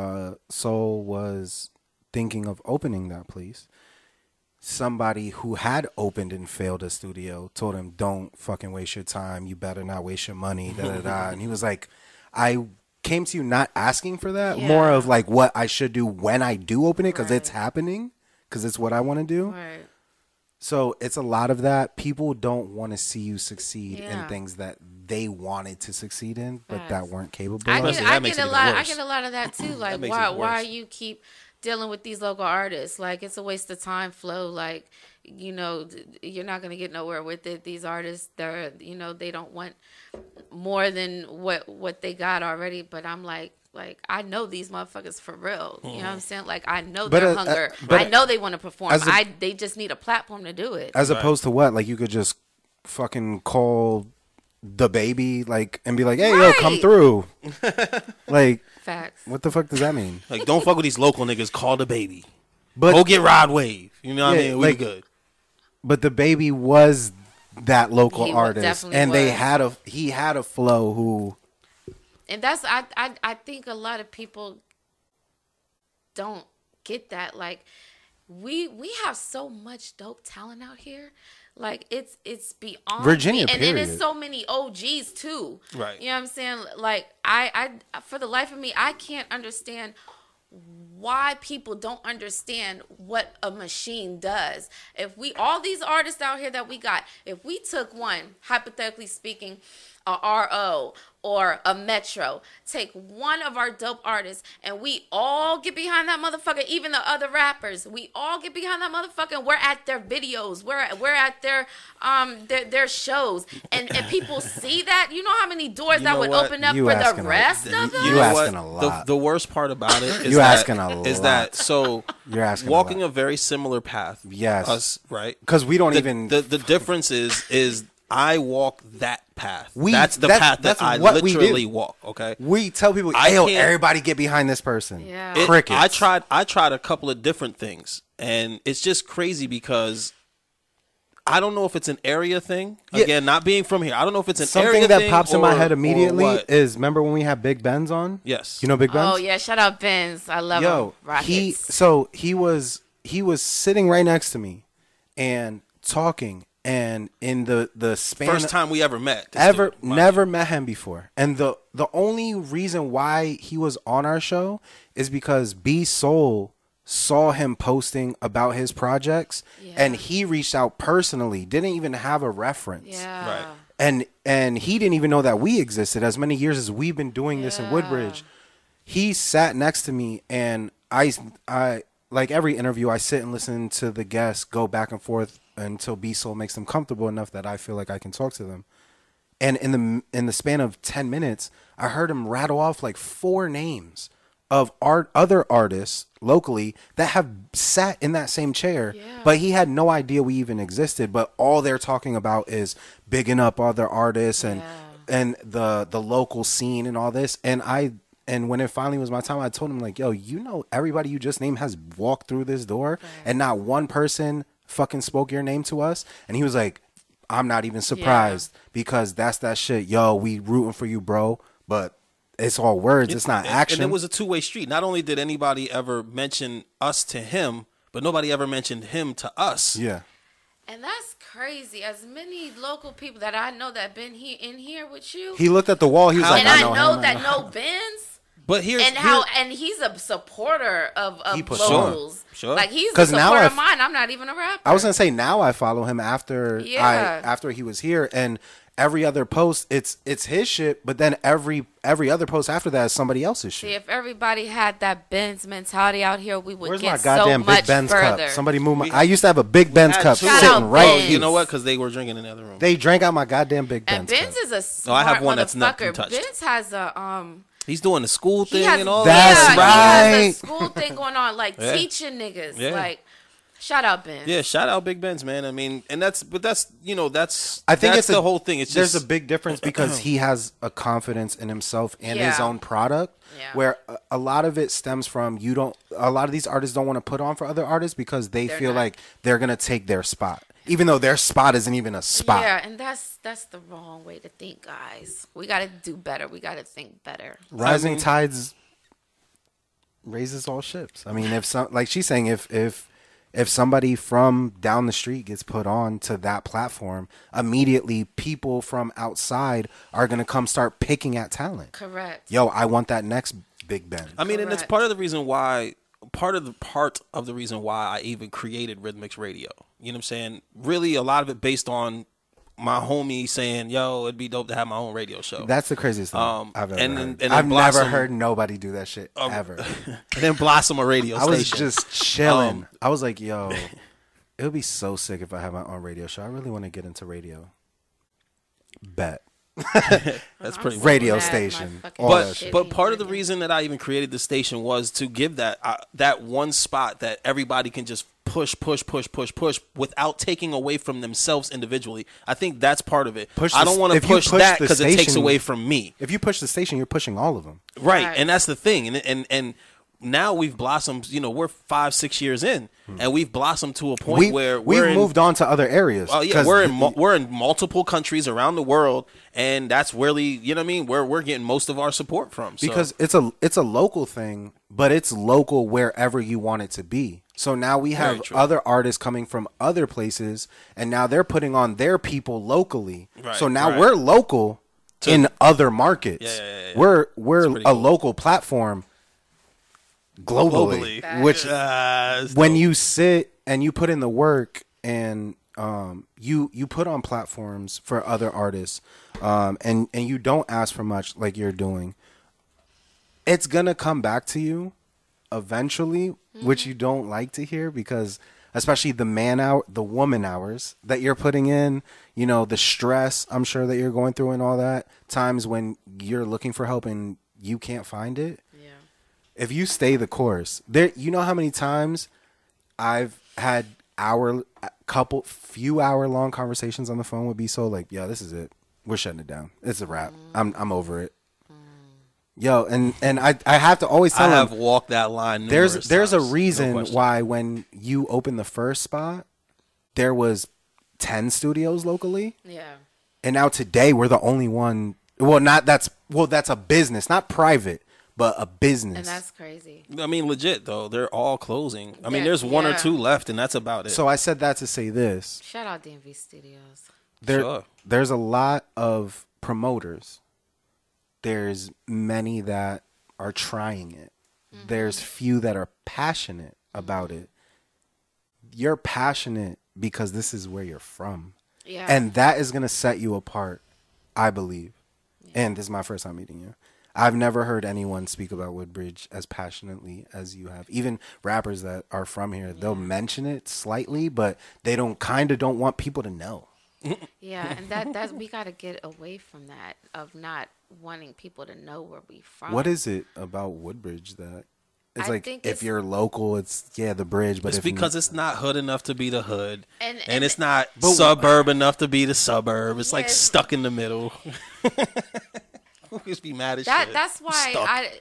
Soul was thinking of opening that place, somebody who had opened and failed a studio told him, "Don't fucking waste your time. You better not waste your money." Da da da. And he was like, "I came to you not asking for that, more Yeah. of like what I should do when I do open it, because it's Right. happening, because it's what I want to do." Right. So it's a lot of that. People don't want to see you succeed in Yeah. things that they wanted to succeed in, but that Facts. weren't capable I of. Especially get, I that makes get it a even lot. I worse. get a lot of that too. Like, makes it why worse. you keep dealing with these local artists? Like, it's a waste of time, Flo. Like, you're not gonna get nowhere with it. These artists, they don't want more than what they got already. But I'm like I know these motherfuckers for real. You know what I'm saying? Like, I know But, their hunger. but I know they want to perform. as a- They just need a platform to do it. As opposed to what? Like you could just fucking call the baby, like, and be like, "Hey, yo, come Right. through." Like, Facts. what the fuck does that mean? Like, don't fuck with these local niggas. Call the baby. But Go get Rod Wave. You know what I Yeah, mean? We like- good. but the baby was that local He artist, definitely and was. he had a flow who. And that's I think a lot of people don't get that. Like, we have so much dope talent out here. Like, it's beyond Virginia, me. And then there's period. so many OGs too. Right. You know what I'm saying? Like, I for the life of me, I can't understand why people don't understand what a machine does. If all these artists out here that we got, if we took one, hypothetically speaking, a RO or a Metro take one of our dope artists and we all get behind that motherfucker, even the other rappers, we all get behind that motherfucker and we're at their videos, we're at their shows, and people see that, you know how many doors that would open up for the rest of them? You know asking what? a lot. The worst part about it is You asking a is lot. that so You're asking walking a a very similar path. Yes. Us, right? Because we don't The- even... the difference is I walk that path. We- that's the that's- path that's that I what we do. literally walk. Okay. We tell people, I yo, can't- everybody get behind this person. Yeah. Crickets. I tried a couple of different things, and it's just crazy because I don't know if it's an area thing. Yeah. Again, not being from here, I don't know if it's an Something area that thing pops in my or- head or immediately what. is, remember when we had Big Benz on? Yes. You know Big Benz? Oh yeah, shout out Benz. I love Yo, him. Rockets. he was sitting right next to me and talking, and in the span First time we ever met. this ever dude, mind never met him before. And the only reason why he was on our show is because B Soul saw him posting about his projects, Yeah. and he reached out personally, didn't even have a reference. yeah. Right. And he didn't even know that we existed. As many years as we've been doing this in Yeah. Woodbridge, he sat next to me, and I like every interview, I sit and listen to the guests go back and forth until B Soul makes them comfortable enough that I feel like I can talk to them. And in the span of 10 minutes, I heard him rattle off like 4 names of other artists locally that have sat in that same chair, Yeah. but he had no idea we even existed. But all they're talking about is bigging up other artists and the local scene and all this. And when it finally was my time, I told him, like, yo, you know, everybody you just named has walked through this door, and not one person fucking spoke your name to us. And he was like, I'm not even surprised because that's that shit. Yo, we rooting for you, bro. But it's all words. It's not action. And it was a two-way street. Not only did anybody ever mention us to him, but nobody ever mentioned him to us. Yeah. And that's crazy. As many local people that I know that been in here with you, He looked at the wall. He was like, and I I know know him. that no Benz. But here's And he's a supporter of He put- Sure, locals. sure. Like he's a 'Cause now supporter I've- of mine. I'm not even a rapper. I was gonna say now I follow him after Yeah. after he was here, and every other post it's his shit, but then every other post after that is somebody else's See, shit. if everybody had that Benz mentality out here, we would Where's my get goddamn so Big much Benz further. cup? Somebody move my. I used to have a Big Benz had cup two. Shout sitting out right Benz. here. You know what? Because they were drinking in the other room. They drank out my goddamn Big And Benz. Benz cup. is a smart I have one that's not motherfucker. touched. Benz has a He's doing the school he thing has, and all That's that. He right. has a school thing going on, like Yeah. teaching niggas. Yeah. Like, shout out Benz. Yeah, shout out Big Benz, man. I mean, and that's you know, that's I think that's it's the whole thing. It's there's just a big difference because he has a confidence in himself and his Yeah. own product. Yeah. Where a lot of it stems from a lot of these artists don't want to put on for other artists because they They're feel not. like they're gonna take their spot, even though their spot isn't even a spot. Yeah, and that's the wrong way to think, guys. We got to do better. We got to think better. Rising I mean- tides raises all ships. I mean, if some, like she's saying, if somebody from down the street gets put on to that platform, immediately people from outside are gonna come start picking at talent. Correct. Yo, I want that next Big Ben. I mean, and it's Correct. part of the reason why part of the reason why I even created Rhythmix Radio. You know what I'm saying? Really, a lot of it based on my homie saying, "Yo, it'd be dope to have my own radio show." That's the craziest thing Um, I've ever and heard. then- and then I've never Blossom- heard nobody do that shit ever. and then blossom a radio I station. was just chilling. I was like, yo, it would be so sick if I had my own radio show. I really want to get into radio. Bet. That's pretty I'm much. Radio mad my station, fucking all that But shit. but part of the reason that I even created the station was to give that one spot that everybody can just push without taking away from themselves individually. I think that's part of it. Push I the- don't want to if you push push that the because it takes station- away from me. If you push the station, you're pushing all of them. Right. Right. And that's the thing. And now we've blossomed, you know, we're 5-6 years in and we've blossomed to a point where we've we're moved on to other areas. Oh yeah, 'Cause we're in multiple countries around the world, and that's really, you know what I mean, where we're getting most of our support from. So. because it's a local thing, but it's local wherever you want it to be. So now we have Very true. other artists coming from other places, and now they're putting on their people locally. Right, so now right. we're local in other markets. Yeah. We're pretty a cool. local platform globally, Globally. which It's when dope. you sit and you put in the work and you put on platforms for other artists, and you don't ask for much like you're doing, it's gonna come back to you eventually, which you don't like to hear, because especially the woman hours that you're putting in, you know, the stress I'm sure that you're going through and all that, times when you're looking for help and you can't find it. Yeah. If you stay the course, you know how many times I've had few hour long conversations on the phone with B-Soul, like, yo, this is it. We're shutting it down. It's a wrap. I'm over it. Yo, and I have to always tell I him, have walked that line. There's times. a reason No question. why when you opened the first spot, there was 10 studios locally, Yeah. and now today we're the only one. Well, that's a business, not private, but a business. And that's crazy. I mean, legit though, they're all closing. I mean, Yeah, there's one or yeah. two left, and that's about it. So I said that to say this: Shout out DMV Studios. Sure. there's a lot of promoters. There's many that are trying it. There's few that are passionate about it. You're passionate because this is where you're from. Yeah. And that is going to set you apart, I believe. And this is my first time meeting you. I've never heard anyone speak about Woodbridge as passionately as you have. Even rappers that are from here, they'll mention it slightly, but they don't want people to know. Yeah, and that we got to get away from that of not wanting people to know where we from. What is it about Woodbridge that it's I like think if it's- you're local, it's the bridge, but It's if because it's not hood enough to be the hood, And it's not suburb enough to be the suburb. It's like Yes. stuck in the middle. Who just be mad as shit? That's why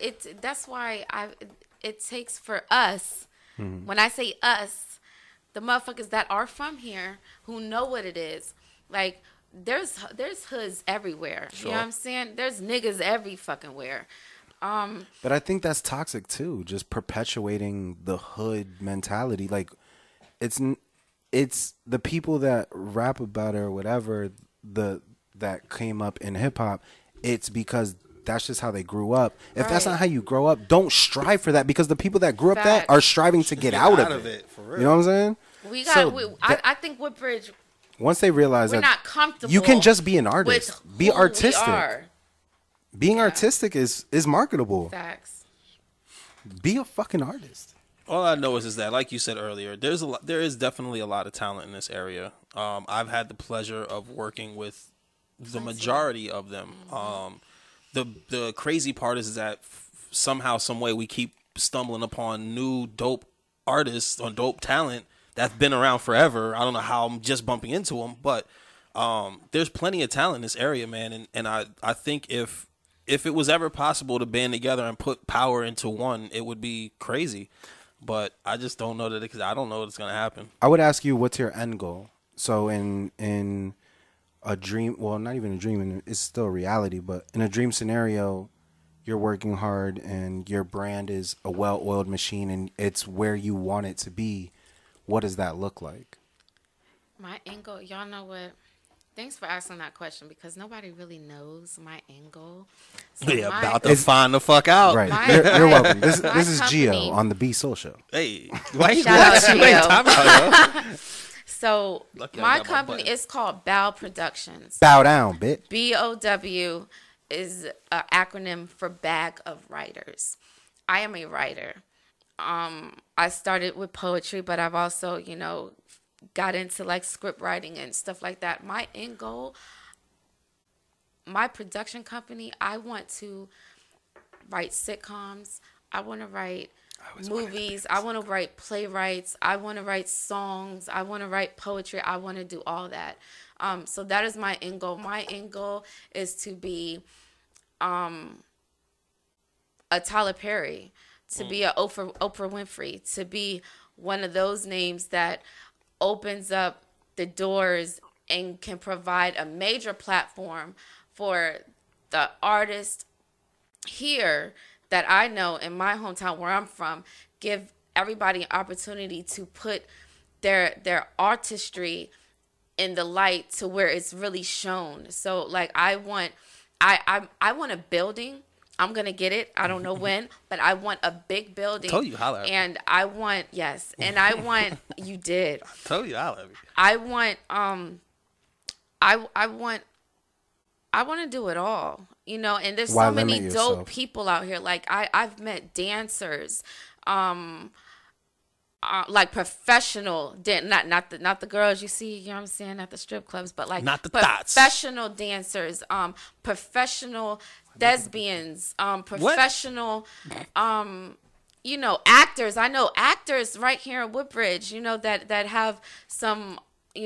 Stuck. it takes for us. When I say us, the motherfuckers that are from here who know what it is. Like there's hoods everywhere. Sure. You know what I'm saying? There's niggas every fucking where. But I think that's toxic too, just perpetuating the hood mentality. Like it's the people that rap about it or whatever that came up in hip hop. It's because that's just how they grew up. If that's Right. not how you grow up, don't strive for that, because the people that grew up that Facts. are striving to get out of it. for real. You know what I'm saying? We got. So I think Woodbridge. Once they realize We're that not comfortable. you can just be an artist, with be who we artistic. are. Being artistic is marketable. Facts. Be a fucking artist. All I know is that, like you said earlier, there is definitely a lot of talent in this area. I've had the pleasure of working with the majority of them. The crazy part is that somehow, some way, we keep stumbling upon new dope artists or dope talent that's been around forever. I don't know how I'm just bumping into them, but there's plenty of talent in this area, man. And I think if it was ever possible to band together and put power into one, it would be crazy. But I just don't know that because I don't know what's going to happen. I would ask you, what's your end goal? So in a dream, well, not even a dream, it's still a reality, but in a dream scenario, you're working hard and your brand is a well-oiled machine and it's where you want it to be. What does that look like? My end goal, y'all know what? Thanks for asking that question because nobody really knows my end goal. So Yeah, my- about to find the fuck out. Right. My- You're welcome. This my is Gio company- on the B Soul Show. Hey, why you Shout out Wait, Gio. time out, yo. So Lucky I my got my company button. is called Bow Productions. Bow down, bitch. BOW is an acronym for Bag of Writers. I am a writer. I started with poetry, but I've also, got into like script writing and stuff like that. My end goal, my production company, I want to write sitcoms. I want to write movies. I want to write playwrights. I want to write songs. I want to write poetry. I want to do all that. So that is my end goal. My end goal is to be a Tyler Perry, to be a Oprah Winfrey, to be one of those names that opens up the doors and can provide a major platform for the artists here that I know in my hometown where I'm from, give everybody an opportunity to put their artistry in the light to where it's really shown. So like I want a building. I'm going to get it. I don't know when, but I want a big building. Told you, holla at me. And I want, yes. And I want, you did. Tell you, I'll have you. I want, I want I want to do it all, and there's Why so many limit dope yourself? people out here. Like I've met dancers, like professional, not the girls you see, you know what I'm saying, at the strip clubs, but like Not the thoughts. professional dancers, professional thespians, professional, actors. I know actors right here in Woodbridge, that have some,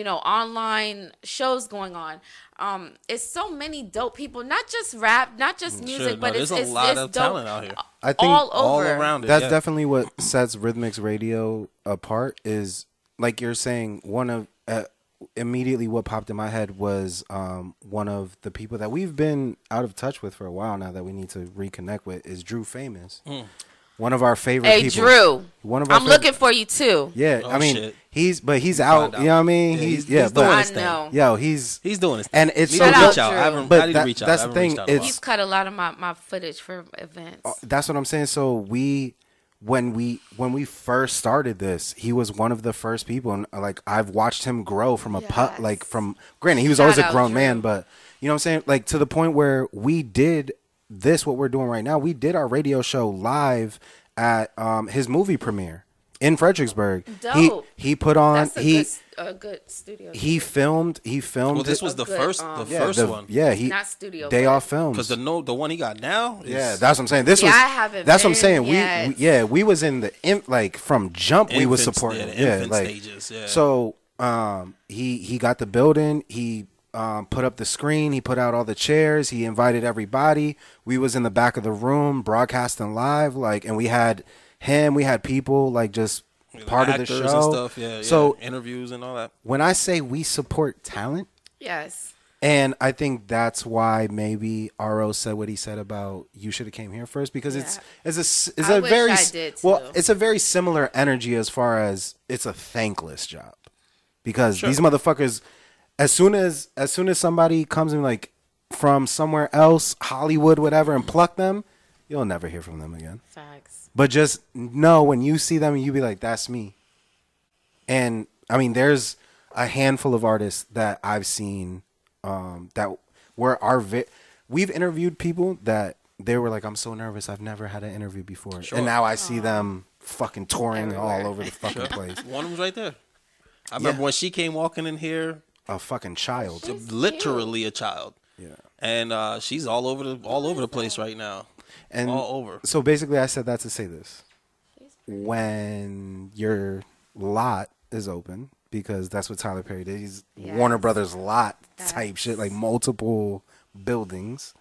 online shows going on. It's so many dope people, not just rap, not just music, but there's it's a lot it's of dope talent out here. I think all All over. around it. that's yeah. definitely what sets Rhythmix Radio apart. Is like you're saying, one of immediately what popped in my head was one of the people that we've been out of touch with for a while now that we need to reconnect with is Drew Famous. One of our favorite Hey, people. Drew, One of our I'm looking for you too. Yeah, Oh, I mean, shit. he's Find out. out. You know what I mean? Yeah, he's but doing I his thing. know. yo, he's He's doing his thing. and it's Need so to Shout reach out, out. Drew. I haven't, But I need to reach out. that's I the haven't reached thing, out in a it's- He's cut a lot of my footage for events. that's what I'm saying. So when we first started this, he was one of the first people, and like I've watched him grow from a pup, Yes. like from granted he was Shout always a out, grown Drew. man, but you know what I'm saying, like to the point where we did this, what we're doing right now. We did our radio show live at his movie premiere in Fredericksburg. Dope. He put on That's a good studio. he filmed Well, this it- was the good, first, one. one. Yeah, he Not studio, Day but- Off Films. Because the one he got now. Is, Yeah, that's what I'm saying. This Yeah, was. I haven't That's what I'm saying. been yet. We was in the like from jump. We was Infants, supporting. the Yeah, infant like stages. Yeah. so. He got the building. He put up the screen. He put out all the chairs. He invited everybody. We was in the back of the room broadcasting live. Like, and we had him. We had people like just part of the Actors show. and stuff. Yeah. So interviews and all that. when I say we support talent. Yes. And I think that's why maybe RO said what he said about you should have came here first, because it's I a wish very I did, well, too. it's a very similar energy as far as it's a thankless job, because these motherfuckers, as soon as somebody comes in like from somewhere else, Hollywood, whatever, and pluck them, you'll never hear from them again. Facts. But just know when you see them, you be like, that's me. And I mean, there's a handful of artists that I've seen that were we've interviewed people that they were like, I'm so nervous, I've never had an interview before. And now I see them fucking touring all over the fucking place. One of them's right there. I remember when she came walking in here, A fucking child. literally a child. Yeah. And she's all over the place right now. And all over. So basically I said that to say this. When your lot is open, because that's what Tyler Perry did. He's Yes. Warner Brothers lot type Yes. shit, like multiple buildings.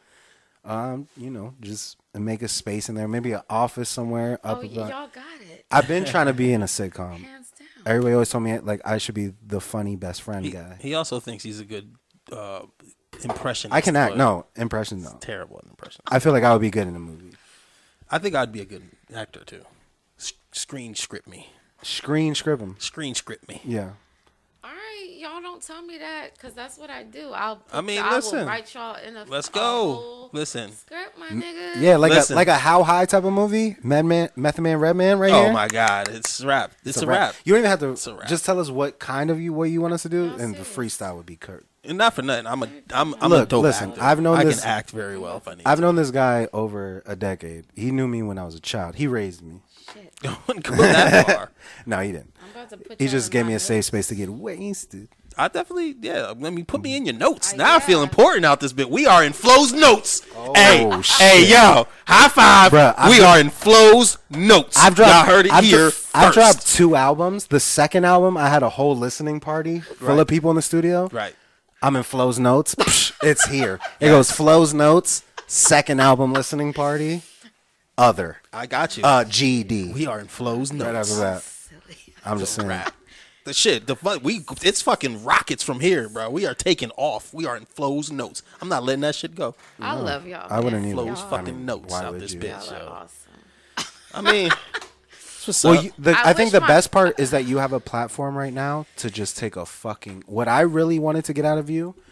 Just make a space in there, maybe an office somewhere up Oh, above. y'all got it. I've been trying to be in a sitcom. Hands down. Everybody always told me like I should be the funny best friend guy. He also thinks he's a good impressionist. I can act. but No, impression, no. terrible at impression. I feel like I would be good in a movie. I think I'd be a good actor too. Screen script me. Screen script 'em. Screen script me. Yeah. All right, y'all don't tell me that, because that's what I do. I listen. will write y'all in a Let's a go. whole Listen. script, my nigga. Yeah, Listen. like a How High type of movie. Method Man, Redman, right Oh here. my God, it's rap. It's a rap. You don't even have It's a to rap. just tell us what you want us to do, No, and the serious. freestyle would be Kurt. And not for nothing. I'm a Look, dope listen, actor. I've known I this- can act very well if I need. I've known this guy over a decade. He knew me when I was a child. He raised me. Shit. to. Wouldn't go that far. No, he didn't. I'm about to put He y'all just in gave my me a notes. safe space to get wasted. I definitely, yeah. I mean, put me in your notes. I Now I feel yeah. important out this bit. We are in Flo's notes. hey, shit. yo, high five. Bruh, we are in Flo's notes. I've dropped. Y'all heard it here I've first. dropped 2 albums. The second album, I had a whole listening party full Right. of people in the studio. Right. I'm in Flo's notes. Psh, it's here. It goes Flo's notes. Second album listening party. Other. I got you. GD. we are in Flo's notes. Right after that. I'm just saying. Rap. The shit, it's fucking rockets from here, bro. We are taking off. We are in Flo's notes. I'm not letting that shit go. I love y'all. I wouldn't man. either. Flo's Y'all- fucking notes why out would this you? bitch, Y'all are yo. awesome. I mean, that's what's Well, up. I think wish the my- best part is that you have a platform right now to just take a fucking. What I really wanted to get out of you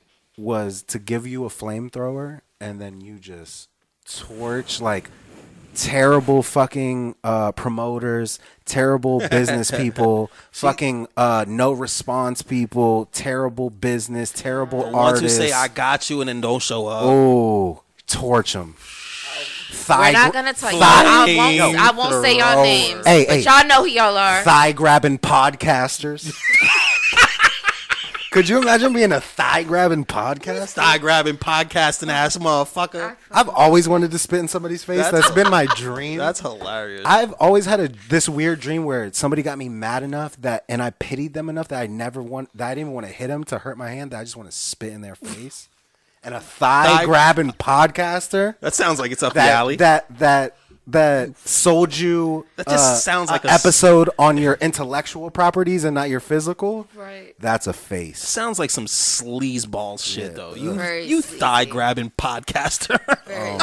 was to give you a flamethrower and then you just torch like terrible fucking promoters, terrible business people, fucking no response people, terrible business, terrible The ones who artists. say I got you and then don't show up. Oh, torch them. We're not gonna tell you. Thigh- I won't say y'all names. Hey, but hey. y'all know who y'all are. Thigh grabbing podcasters. Could you imagine being a thigh grabbing podcast? Thigh grabbing podcasting ass motherfucker. I've always wanted to spit in somebody's face. That's been my dream. That's hilarious. I've always had this weird dream where somebody got me mad enough and I pitied them enough that I didn't even want to hit them to hurt my hand. That I just want to spit in their face. And a thigh grabbing podcaster That sounds like it's up the alley. that sold you That just sounds like an episode on your intellectual properties and not your physical. Right. That's a face. Sounds like some sleazeball shit though. Very You sleazy. thigh grabbing podcaster. Very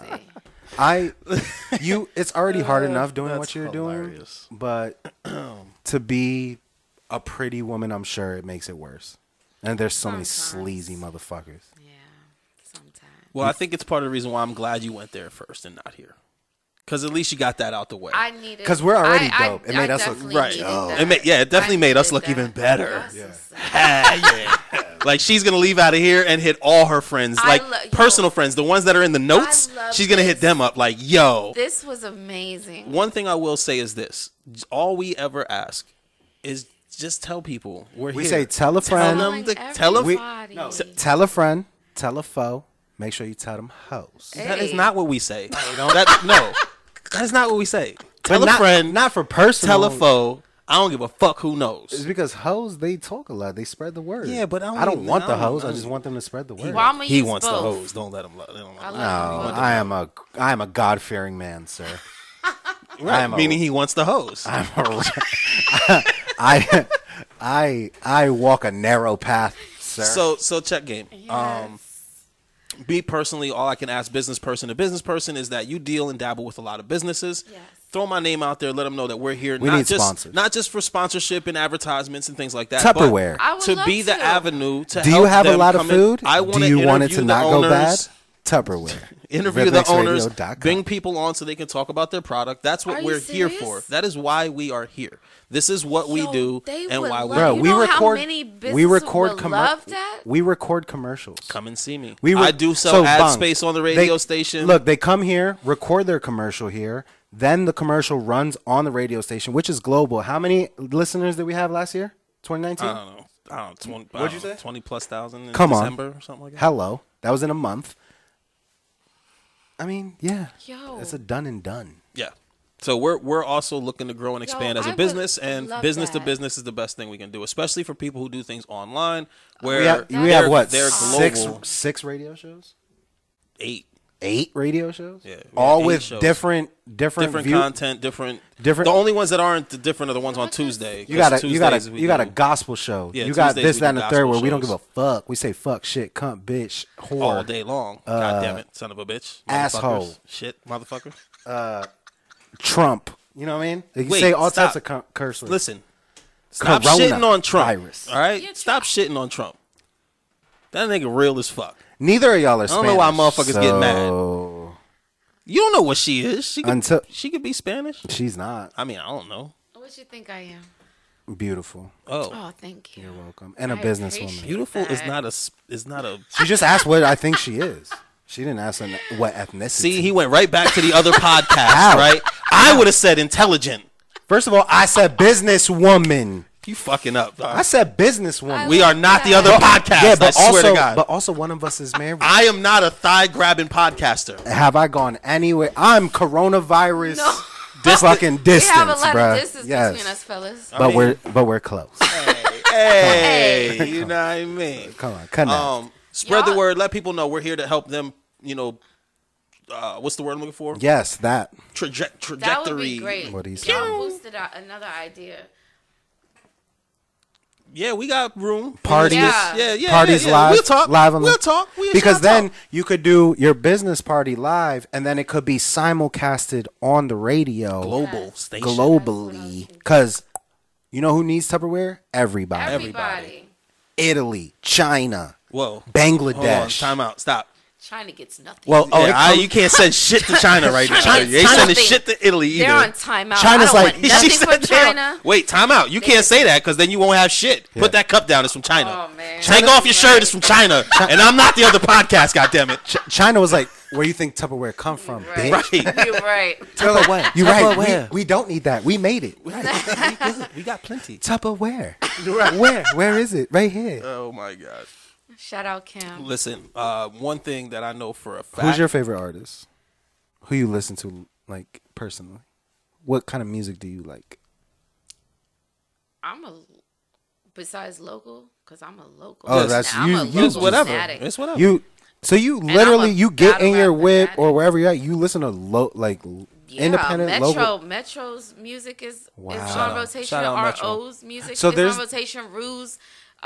sleazy. It's already hard enough doing That's what you're hilarious. doing, but to be a pretty woman, I'm sure it makes it worse. And there's so many sleazy motherfuckers. Yeah. Sometimes. Well, I think it's part of the reason why I'm glad you went there first and not here. Because at least you got that out the way. I needed 'Cause we're already dope. It made us look- definitely Right. needed Oh. that. It definitely I made us needed look that. even better. That's what's up. Yeah. Like she's gonna leave out of here and hit all her friends, like personal friends, the ones that are in the notes. love She's gonna hit this. them up like, yo. This was amazing. One thing I will say is this: all we ever ask is just tell people we're We here. say tell a friend, them to tell a Everybody. tell a friend, tell a foe. Make sure you tell them hoes. That is Hey. not what we say. That is not what we say. Tell But a friend, not for personal. tell a foe. I don't give a fuck who It's knows. because hoes, they talk a lot. They spread the word. Yeah, but I don't want the hoes. I know. just want them to spread the word. Well, I'ma He use wants the both. hose. Don't let him. They don't let I him. love No, I am a God-fearing man, sir. Right, I'm a- meaning he wants the hose. I walk a narrow path, sir. So check game. Me personally, all I can ask business person to business person is that you deal and dabble with a lot of businesses. Yes. Throw my name out there. Let them know that we're here. We need sponsors. Not just for sponsorship and advertisements and things like that. Tupperware. but I would to love be the to. avenue to Do help you have a them lot of come in. food? I want Do you want it to not go bad? owners, Tupperware. Interview the owners, RhythmixRadio.com. bring people on so they can talk about their product. That's what Are you we're here serious? for. That is why we are here. This is what we Yo, do they and would why love- we Bro, You we know how record. many We businesses record would love that? We record commercials. come and see me. We I do sell ad Bang, space on the radio they- station. Look, they come here, record their commercial here. Then the commercial runs on the radio station, which is global. How many listeners did we have last year? 2019. I don't know. 20, What'd you say? 20 plus thousand in Come on. December or something like that. Hello, that was in a month. I mean, yeah, Yo. it's a done and done. Yeah. So we're also looking to grow and expand as I a would business, and love business to that. business is the best thing we can do, especially for people who do things online. Where We have what? They're global. Six radio shows. 8 radio shows. Yeah, we all have 8 with shows. different view- content, different. Different- The only ones that aren't different are the ones on Tuesday. You got a 'cause you got a do- gospel show. Yeah, you got Tuesdays this, we that, do and the third gospel where we don't shows. give a fuck. We say fuck, shit, cunt, bitch, whore, all day long. God damn it, son of a bitch, asshole. Motherfuckers. Shit, motherfucker. Trump. You know what I mean? You Wait, say all stop. types of curse words. Listen, stop Corona shitting on Trump. virus. All right, Yeah, stop shitting on Trump. That nigga real as fuck. Neither of y'all are I Spanish. don't know why motherfuckers get mad. so- You don't know what she is. She could, Until- she could be Spanish. She's not I mean, I don't know. What you think I am? beautiful. Oh, Oh, thank you. You're welcome. And a I businesswoman. appreciate beautiful is that. not a. Is not a. She just asked what I think she is. She didn't ask what ethnicity. See, he went right back to the other podcast, How? right? I would have said intelligent. First of all, I said businesswoman. You fucking up. Dog. I said businesswoman. We are not the other podcast. Yeah, but I swear also, to God. but also one of us is married. I am not a thigh grabbing podcaster. Have I gone anywhere? I'm coronavirus. No. Fucking We distance, have a lot bruh. of distance Yes. between us, fellas. But mean- we're close. Hey, you know what I mean? Come on, connect. Spread the Y'all- word. Let people know we're here to help them. You know, what's the word I'm looking for? Yes, that. Trajectory. That would be great. What he said. Y'all boosted out another idea. Yeah, we got room. Parties. Yeah. Yeah. Parties live. We'll talk. Live on we'll the, talk. We because shall then talk. you could do your business party live, and then it could be simulcasted on the radio global station. globally. Because you know who needs Tupperware? Everybody. Everybody. Italy, China, Whoa. Bangladesh. Hold on. Time out. Stop. China gets nothing. Well, you can't send shit to China right now. China- You ain't sending China- shit to Italy either. They're on timeout. China's I don't like- want nothing from said they're on- China. Wait, time out. You can't say that because then you won't have shit. Yeah. Put that cup down. It's from China. Oh man. Take off your shirt. It's from China. And I'm not the other podcast. Goddammit. China was like, where you think Tupperware come from, Right. bitch? Right. You're right. Tupperware. You right. Tupperware. We don't need that. We made it. We got plenty. Tupperware. Where is it? Right here. Oh my god. Shout out Cam. Listen, one thing that I know for a fact. Who's your favorite artist? Who you listen to, like, personally? What kind of music do you like? Besides local, because I'm a local. Oh, that's I'm you- a you- Use local whatever. fanatic. It's whatever. So you I'm literally a you get battle in your rap whip fanatic. or wherever you're at, you listen to Yeah, independent local. Metro's music is Wow. on Shout out. rotation. Shout out Metro. RO's music So is there's- on rotation. Rue's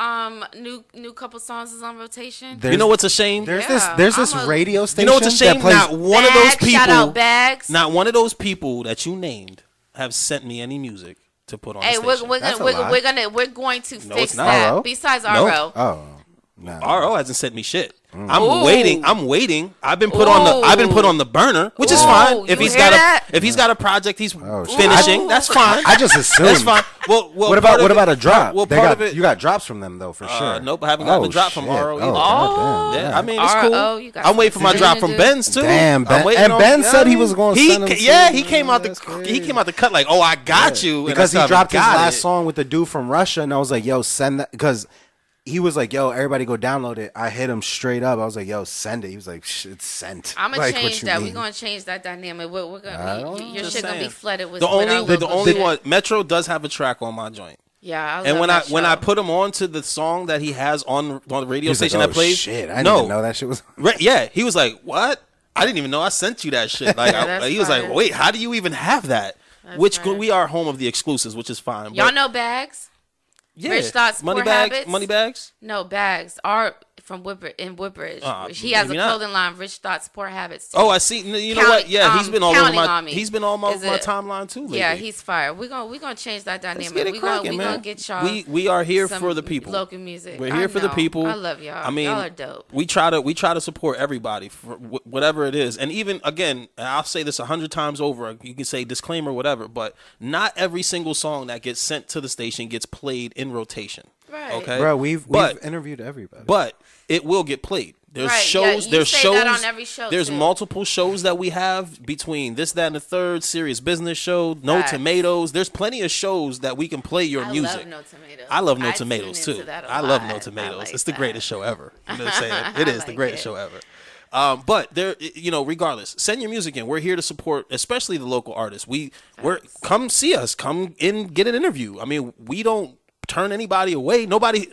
new couple songs is on rotation. You know what's a shame? There's Yeah, this I'm a- radio station. You know what's a shame? that plays- Not one of those Bags, shout people. out Bags. Not one of those people that you named have sent me any music to put on. Hey, the we're station. That's a we're lie. going to No, fix it's not. that. RO? Besides No. RO. Oh, no. RO hasn't sent me shit. Mm. I'm Ooh. waiting. I've been put on the burner, which is Ooh, fine. If you he's hear got that? if he's got a project he's Oh, shit. finishing, that's fine. I just assumed. That's fine. Well, What part of about it- a drop? Well, They part got of it. you got drops from them though for sure. Nope, I haven't gotten a drop from shit. RO either. goddamn, Yeah, yeah. I mean it's RO, you cool. got I'm waiting for my some drop from division to do. Benz too. Damn, I'm Ben. waiting And on- Ben yeah, said he was going to He send him. yeah, to- he came out That's he crazy. came out the cut like, oh, I got you, and because I he still dropped his got last it. song with the dude from Russia, and I was like, "Yo, send that." Because he was like, "Yo, everybody go download it." I hit him straight up. I was like, "Yo, send it." He was like, "It's sent." I'm gonna like, what change you that. mean? We're gonna change that dynamic. We're I gonna don't be, know. your Just shit gonna be saying. flooded with The with our only the local only shit. one Metro does have a track on my joint. Yeah, I And love when I that show. put him on to the song that he has on the radio He was station like, that plays, shit, I didn't no, even know that shit was. yeah, he was like, "What? I didn't even know I sent you that shit." Like, Yeah, that's he was like, fire. "Wait, how do you even have that?" That's Which fire. we are home of the exclusives, which is fine. Y'all but know Bags? yeah, Rich Thoughts, money Poor bags, Habits? money bags. No, Bags. Art from Woodbridge. He has a maybe not. clothing line, Rich Thoughts, Poor Habits. Too. Oh, I see. You know Counting- what? Yeah, he's been all over Counting my. on Me. He's been all over Is my it- timeline too lately. Yeah, he's fire. We're gonna change that Let's dynamic. get it We cracking, gonna man. get y'all. We are here some for the people. Local music. We're here for the know. people. I love y'all. I mean, y'all are dope. We try to support everybody for whatever it is, and even again, I'll say this 100 times over. You can say disclaimer, whatever, but not every single song that gets sent to the station gets played in rotation. Right. Okay, Bro, we've But- interviewed everybody. but it will get played. There's Right, shows. yeah, you there's say shows. that on every show, there's too. multiple shows that we have between this, that, and the third. Serious Business Show, No Facts. Tomatoes. There's plenty of shows that we can play your I music. love No Tomatoes. I love No I Tomatoes tune too. into that a I love lot. No I Tomatoes. like It's the that. greatest show ever. You know what I'm saying? It is the like greatest it. show ever. But there, regardless, send your music in. We're here to support, especially the local artists. We're come see us. Come in, get an interview. I mean, we don't turn anybody away.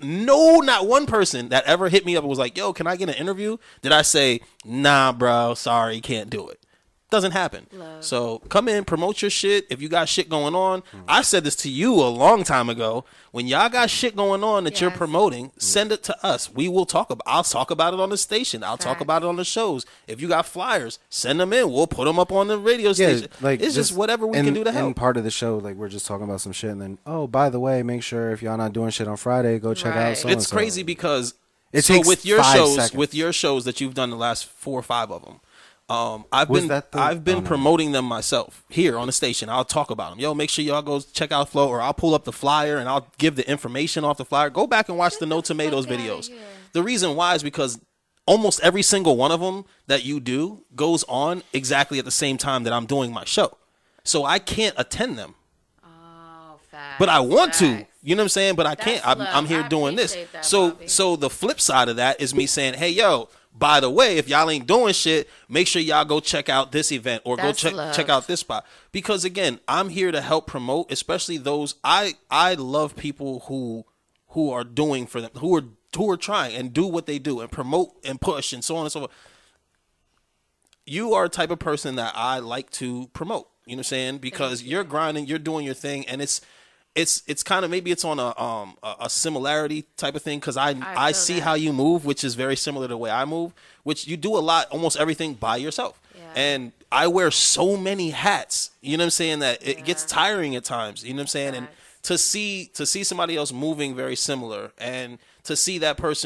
Not one person that ever hit me up and was like, "Yo, can I get an interview?" Did I say, "Nah, bro, sorry, can't do it." Doesn't happen. Love. So come in, promote your shit. If you got shit going on, I said this to you a long time ago. When y'all got shit going on that you're Yes. promoting, send it to us. We will talk about. I'll talk about it on the station. I'll talk Facts. about it on the shows. If you got flyers, send them in. We'll put them up on the radio Yeah, station. like it's just whatever we can do to And help. part of the show, like we're just talking about some shit, and then by the way, make sure if y'all not doing shit on Friday, go check out. Right. So It's crazy because It so takes with your 5 shows, seconds. with your shows that you've done the last 4 or 5 of them. I've Was been that the- I've been oh, no. promoting them myself here on the station. I'll talk about them. Yo, make sure y'all go check out Flow, or I'll pull up the flyer and I'll give the information off the flyer. Go back and watch the No Tomatoes fuck outta videos. here. The reason why is because almost every single one of them that you do goes on exactly at the same time that I'm doing my show. So I can't attend them, Oh, facts. but I want to. Facts. You know what I'm saying? But I That's can't. I'm love. here I doing this. appreciate that, So Bobby. so the flip side of that is me saying, hey, yo, by the way, if y'all ain't doing shit, make sure y'all go check out this event or That's go love. check out this spot. Because again, I'm here to help promote, especially those. I love people who are doing for them, who are trying and do what they do and promote and push and so on and so forth. You are a type of person that I like to promote. You know what I'm saying? Because you're grinding, you're doing your thing, and it's kind of, maybe it's on a similarity type of thing, because I feel see that. how you move, which is very similar to the way I move, which you do a lot, almost everything by yourself. Yeah. And I wear so many hats, you know what I'm saying, that it gets tiring at times, you know what I'm saying? And Facts. to see somebody else moving very similar, and to see that person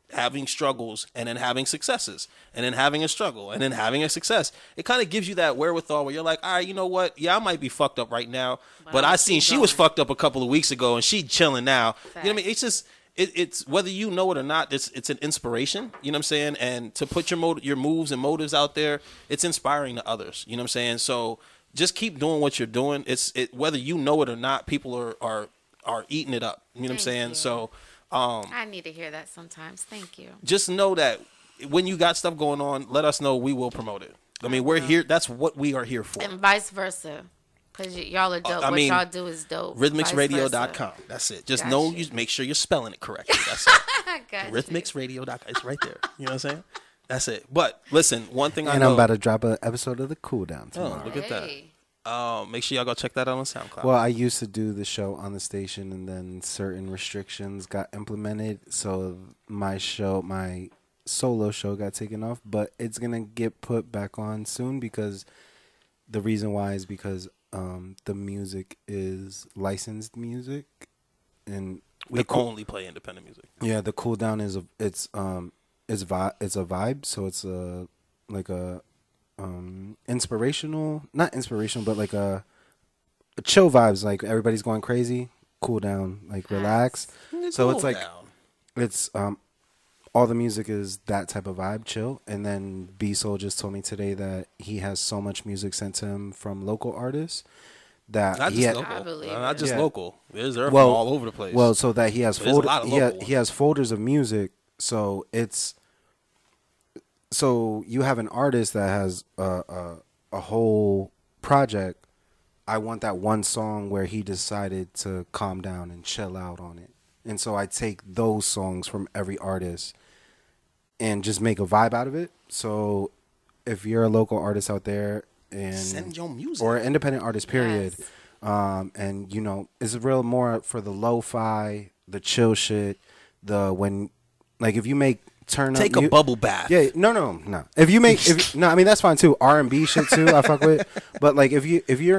having struggles and then having successes and then having a struggle and then having a success. It kind of gives you that wherewithal where you're like, all right, you know what? Yeah, I might be fucked up right now, but I seen she was fucked up a couple of weeks ago and she chilling now. Fact. You know what I mean? It's just, it's whether you know it or not, it's an inspiration, you know what I'm saying? And to put your moves and motives out there, it's inspiring to others, you know what I'm saying? So just keep doing what you're doing. Whether you know it or not, people are eating it up, you know what I'm saying? So I need to hear that sometimes. Thank you. Just know that when you got stuff going on, let us know. We will promote it. I mean, we're here. That's what we are here for. And vice versa. Because y'all are dope. What y'all do is dope. Rhythmixradio.com. That's it. Just know, you make sure you're spelling it correctly. That's it. Rhythmixradio.com. It's right there. You know what I'm saying? That's it. But listen, one thing I know. And I'm about to drop an episode of The Cool Down tomorrow. Oh, look at that. Make sure y'all go check that out on SoundCloud. Well, I used to do the show on the station, and then certain restrictions got implemented, so my solo show got taken off. But it's gonna get put back on soon because the reason why is because the music is licensed music, and we only play independent music. Yeah, the Cool Down is it's a vibe, so it's like a inspirational, not inspirational, but like a chill vibes. Like everybody's going crazy, cool down, like relax. So it's like it's all the music is that type of vibe, chill. And then B Soul just told me today that he has so much music sent to him from local artists that not just local, not just local. They're from all over the place. Well, so that he has he has folders of music. So it's. So you have an artist that has a whole project. I want that one song where he decided to calm down and chill out on it. And so I take those songs from every artist and just make a vibe out of it. So if you're a local artist out there and send your music, or an independent artist, period, and you know, it's real more for the lo-fi, the chill shit, if you make take a bubble bath. Yeah, no. If you make, I mean that's fine too. R&B shit too, I fuck with. But like if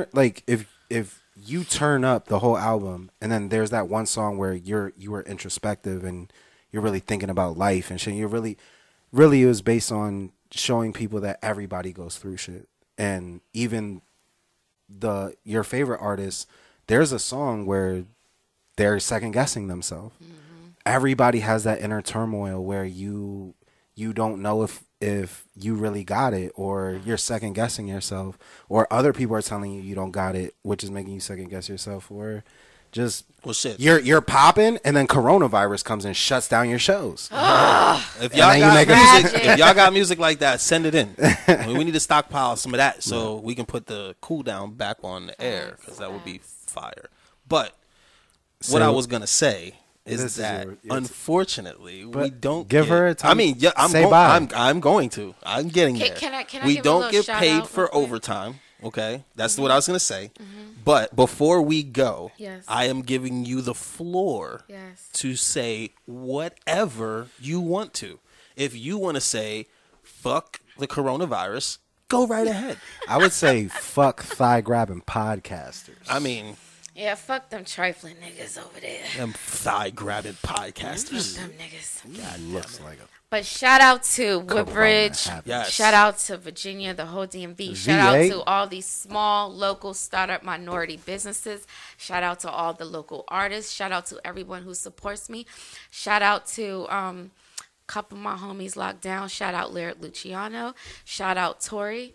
you turn up the whole album, and then there's that one song where you were introspective and you're really thinking about life and shit. You really it was based on showing people that everybody goes through shit, and even your favorite artists. There's a song where they're second guessing themselves. Mm-hmm. Everybody has that inner turmoil where you don't know if you really got it, or you're second guessing yourself, or other people are telling you don't got it, which is making you second guess yourself, or just you're popping and then coronavirus comes and shuts down your shows. If y'all got music like that, send it in. We need to stockpile some of that so we can put the Cool Down back on the air, because that would be fire. But what I was gonna say is that unfortunately we don't give her a time. I mean, yeah, I'm going to. I'm getting there. Can I we don't get paid for overtime. Okay, that's what I was gonna say. Mm-hmm. But before we go, I am giving you the floor to say whatever you want to. If you want to say fuck the coronavirus, go right ahead. I would say fuck thigh grabbing podcasters. I mean. Yeah, fuck them trifling niggas over there. Them thigh-grabbing podcasters. Fuck them niggas. God, looks like a... But shout out to Woodbridge. Yes. Shout out to Virginia, the whole DMV. Shout out to all these small, local, startup, minority businesses. Shout out to all the local artists. Shout out to everyone who supports me. Shout out to a couple of my homies locked down. Shout out Lyric Luciano. Shout out Tori.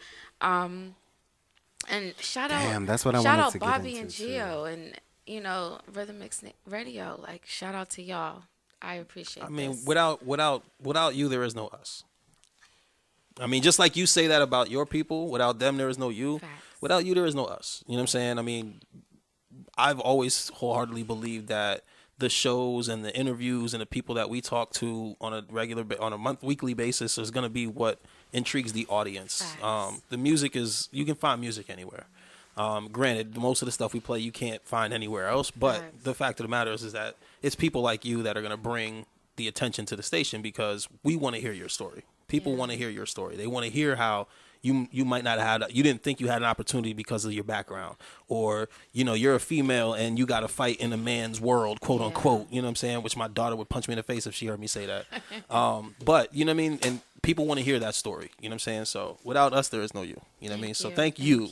And shout out Bobby and Gio, and Rhythm Mix Radio. Like, shout out to y'all. I appreciate. I mean, without you, there is no us. I mean, just like you say that about your people, without them, there is no you. Facts. Without you, there is no us. You know what I'm saying? I mean, I've always wholeheartedly believed that the shows and the interviews and the people that we talk to on a weekly basis is going to be what intrigues the audience. The music you can find music anywhere. Granted, most of the stuff we play you can't find anywhere else, but the fact of the matter is that it's people like you that are going to bring the attention to the station, because we want to hear your story. People want to hear your story. They want to hear how you might not have you didn't think you had an opportunity because of your background, or you're a female and you got to fight in a man's world, quote unquote. You know what I'm saying? Which my daughter would punch me in the face if she heard me say that. But you know what I mean? And people want to hear that story. You know what I'm saying? So without us, there is no you. You know what I mean? So thank you.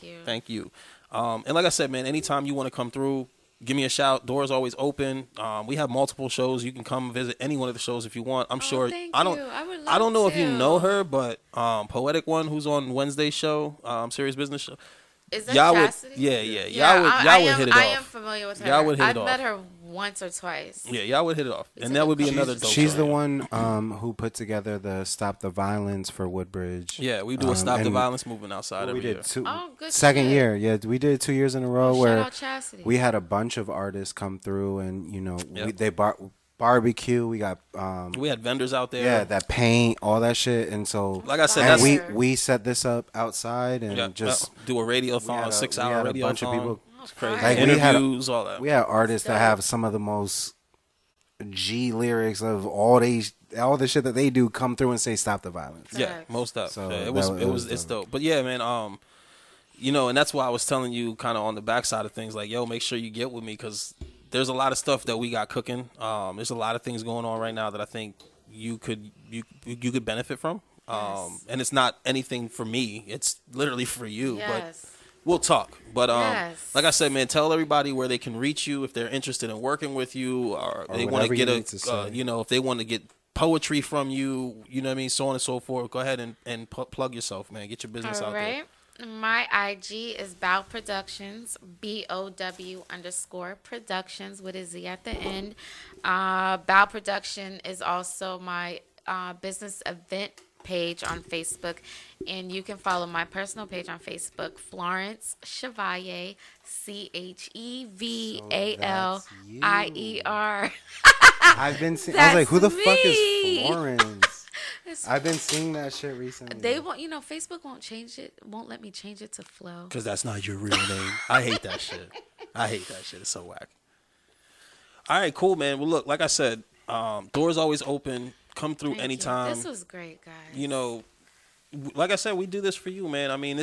And like I said, man, anytime you want to come through, give me a shout. Doors always open. We have multiple shows. You can come visit any one of the shows if you want. I'm sure. I don't know if you know her, but Poetic One, who's on Wednesday's show, Serious Business Show. Is that Chastity? Y'all would hit it off. I am familiar with her. Y'all would hit it off. I've met her once or twice. Yeah, y'all would hit it off. And that would be another dope She's show. the one who put together the Stop the Violence for Woodbridge. Yeah, we do a Stop the Violence movement outside every year. Good second shit. year. Yeah, we did it 2 years in a row Shout where out Chastity. we had a bunch of artists come through and, they barbecue. We got we had vendors out there. Yeah, that paint, all that shit. And so, like I said, we set this up outside and just do a radiothon, 6-hour radiothon. A bunch of people. It's crazy. Like Interviews, all that. We had artists that have some of the most G lyrics of all the shit that they do come through and say stop the violence. Yeah, most of. So it's dope. But yeah, man, and that's why I was telling you kind of on the backside of things, like, yo, make sure you get with me, because there's a lot of stuff that we got cooking. There's a lot of things going on right now that I think you could benefit from. And it's not anything for me. It's literally for you. Yes. But we'll talk. But like I said, man, tell everybody where they can reach you if they're interested in working with you, or they want to get if they want to get poetry from you, you know what I mean, so on and so forth. Go ahead and plug yourself, man. Get your business out there. My IG is Bow Productions, BOW_Productions with a Z at the end. Bow Production is also my business event page on Facebook, and you can follow my personal page on Facebook, Florence Chevalier, CHEVALIER. I've been seeing. I was like, who the fuck is Florence? I've been seeing that shit recently. They won't, Facebook won't change it. Won't let me change it to Flo. Because that's not your real name. I hate that shit. It's so whack. All right, cool, man. Well, look, like I said, doors always open. Come through anytime. This was great, guys. Like I said, we do this for you, man. I mean,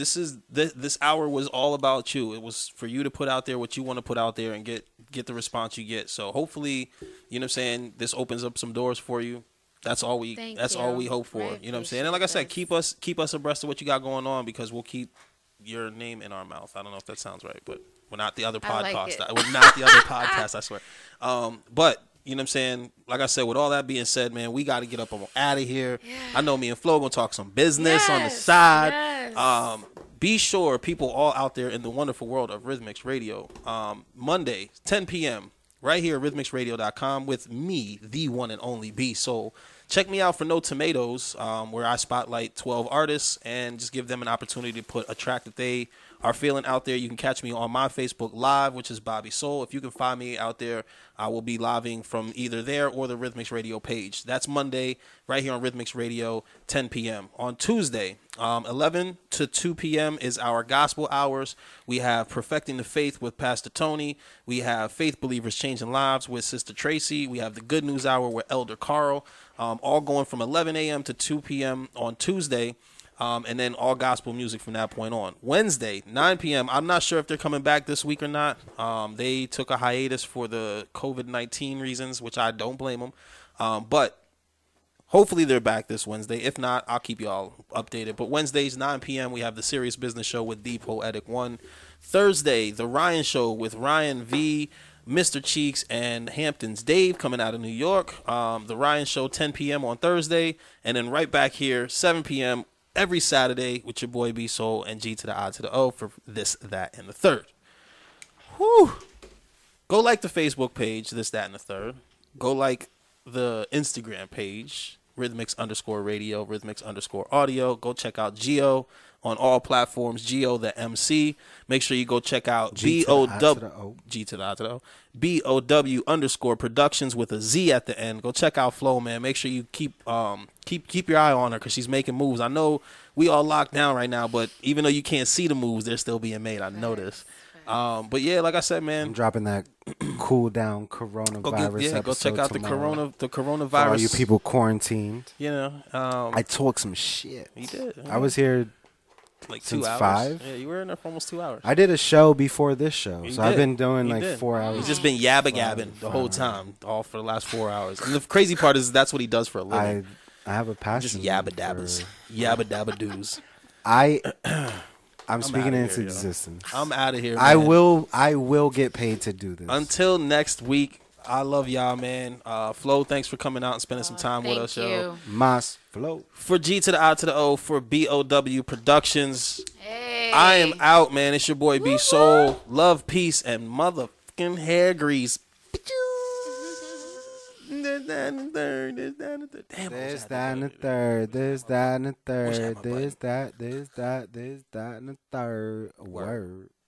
this hour was all about you. It was for you to put out there what you want to put out there and get the response you get. So hopefully, you know what I'm saying, this opens up some doors for you. That's all we hope for. You know what I'm saying? And like I said, keep us abreast of what you got going on, because we'll keep your name in our mouth. I don't know if that sounds right, but we're not the other podcast. We're not the other podcast, I swear. But you know what I'm saying? Like I said, with all that being said, man, we got to get up and out of here. Yeah. I know me and Flo going to talk some business on the side. Yes. Be sure, people all out there in the wonderful world of Rhythmix Radio, Monday, 10 p.m., right here at rhythmixradio.com with me, the one and only B Soul. Check me out for No Tomatoes, where I spotlight 12 artists and just give them an opportunity to put a track that they are feeling out there. You can catch me on my Facebook Live, which is Bobby Soul. If you can find me out there, I will be living from either there or the Rhythmix Radio page. That's Monday, right here on Rhythmix Radio, 10 p.m. On Tuesday, 11 to 2 p.m. is our gospel hours. We have Perfecting the Faith with Pastor Tony. We have Faith Believers Changing Lives with Sister Tracy. We have the Good News Hour with Elder Carl, all going from 11 a.m. to 2 p.m. on Tuesday. And then all gospel music from that point on. Wednesday, 9 p.m. I'm not sure if they're coming back this week or not. They took a hiatus for the COVID-19 reasons, which I don't blame them. But hopefully they're back this Wednesday. If not, I'll keep y'all updated. But Wednesdays, 9 p.m., we have the Serious Business Show with The Poetic One. Thursday, The Ryan Show with Ryan V., Mr. Cheeks, and Hampton's Dave coming out of New York. The Ryan Show, 10 p.m. on Thursday. And then right back here, 7 p.m., every Saturday with your boy B Soul and G to the I to the O for This, That, and the Third. Whew. Go like the Facebook page, This, That, and the Third. Go like the Instagram page, Rhythmix_radio, Rhythmix_audio. Go check out Geo on all platforms, Geo the MC. Make sure you go check out BOW_Productions with a Z at the end. Go check out Flo, man. Make sure you keep your eye on her, because she's making moves. I know we all locked down right now, but even though you can't see the moves, they're still being made. I know this. But yeah, like I said, man, I'm dropping that cool down coronavirus. Go check out tomorrow. the coronavirus. For all you people quarantined. You know, I talked some shit. You did. I was here Like Since 2 hours. 5? Yeah, you were in there for almost 2 hours. I did a show before this show, You so I've did. been doing You like did. 4 hours. He's just been yabba gabbing the whole time, all for the last 4 hours. And the crazy part is that's what he does for a living. I have a passion. Just yabba dabbas, yabba dabba doos. I'm speaking outta into here, yo. existence. I'm out of here. I man. will get paid to do this. Until next week. I love y'all, man. Flo, thanks for coming out and spending some time with us, yo. Mas Flow. For G to the I to the O, for BOW Productions. Hey. I am out, man. It's your boy B Soul. Love, peace, and motherfucking hair grease. This, that, and the third. This, that, and the third. Damn, This, that, and the third. This, that, and the Wish I had third. my button. This, that, and the third. Word.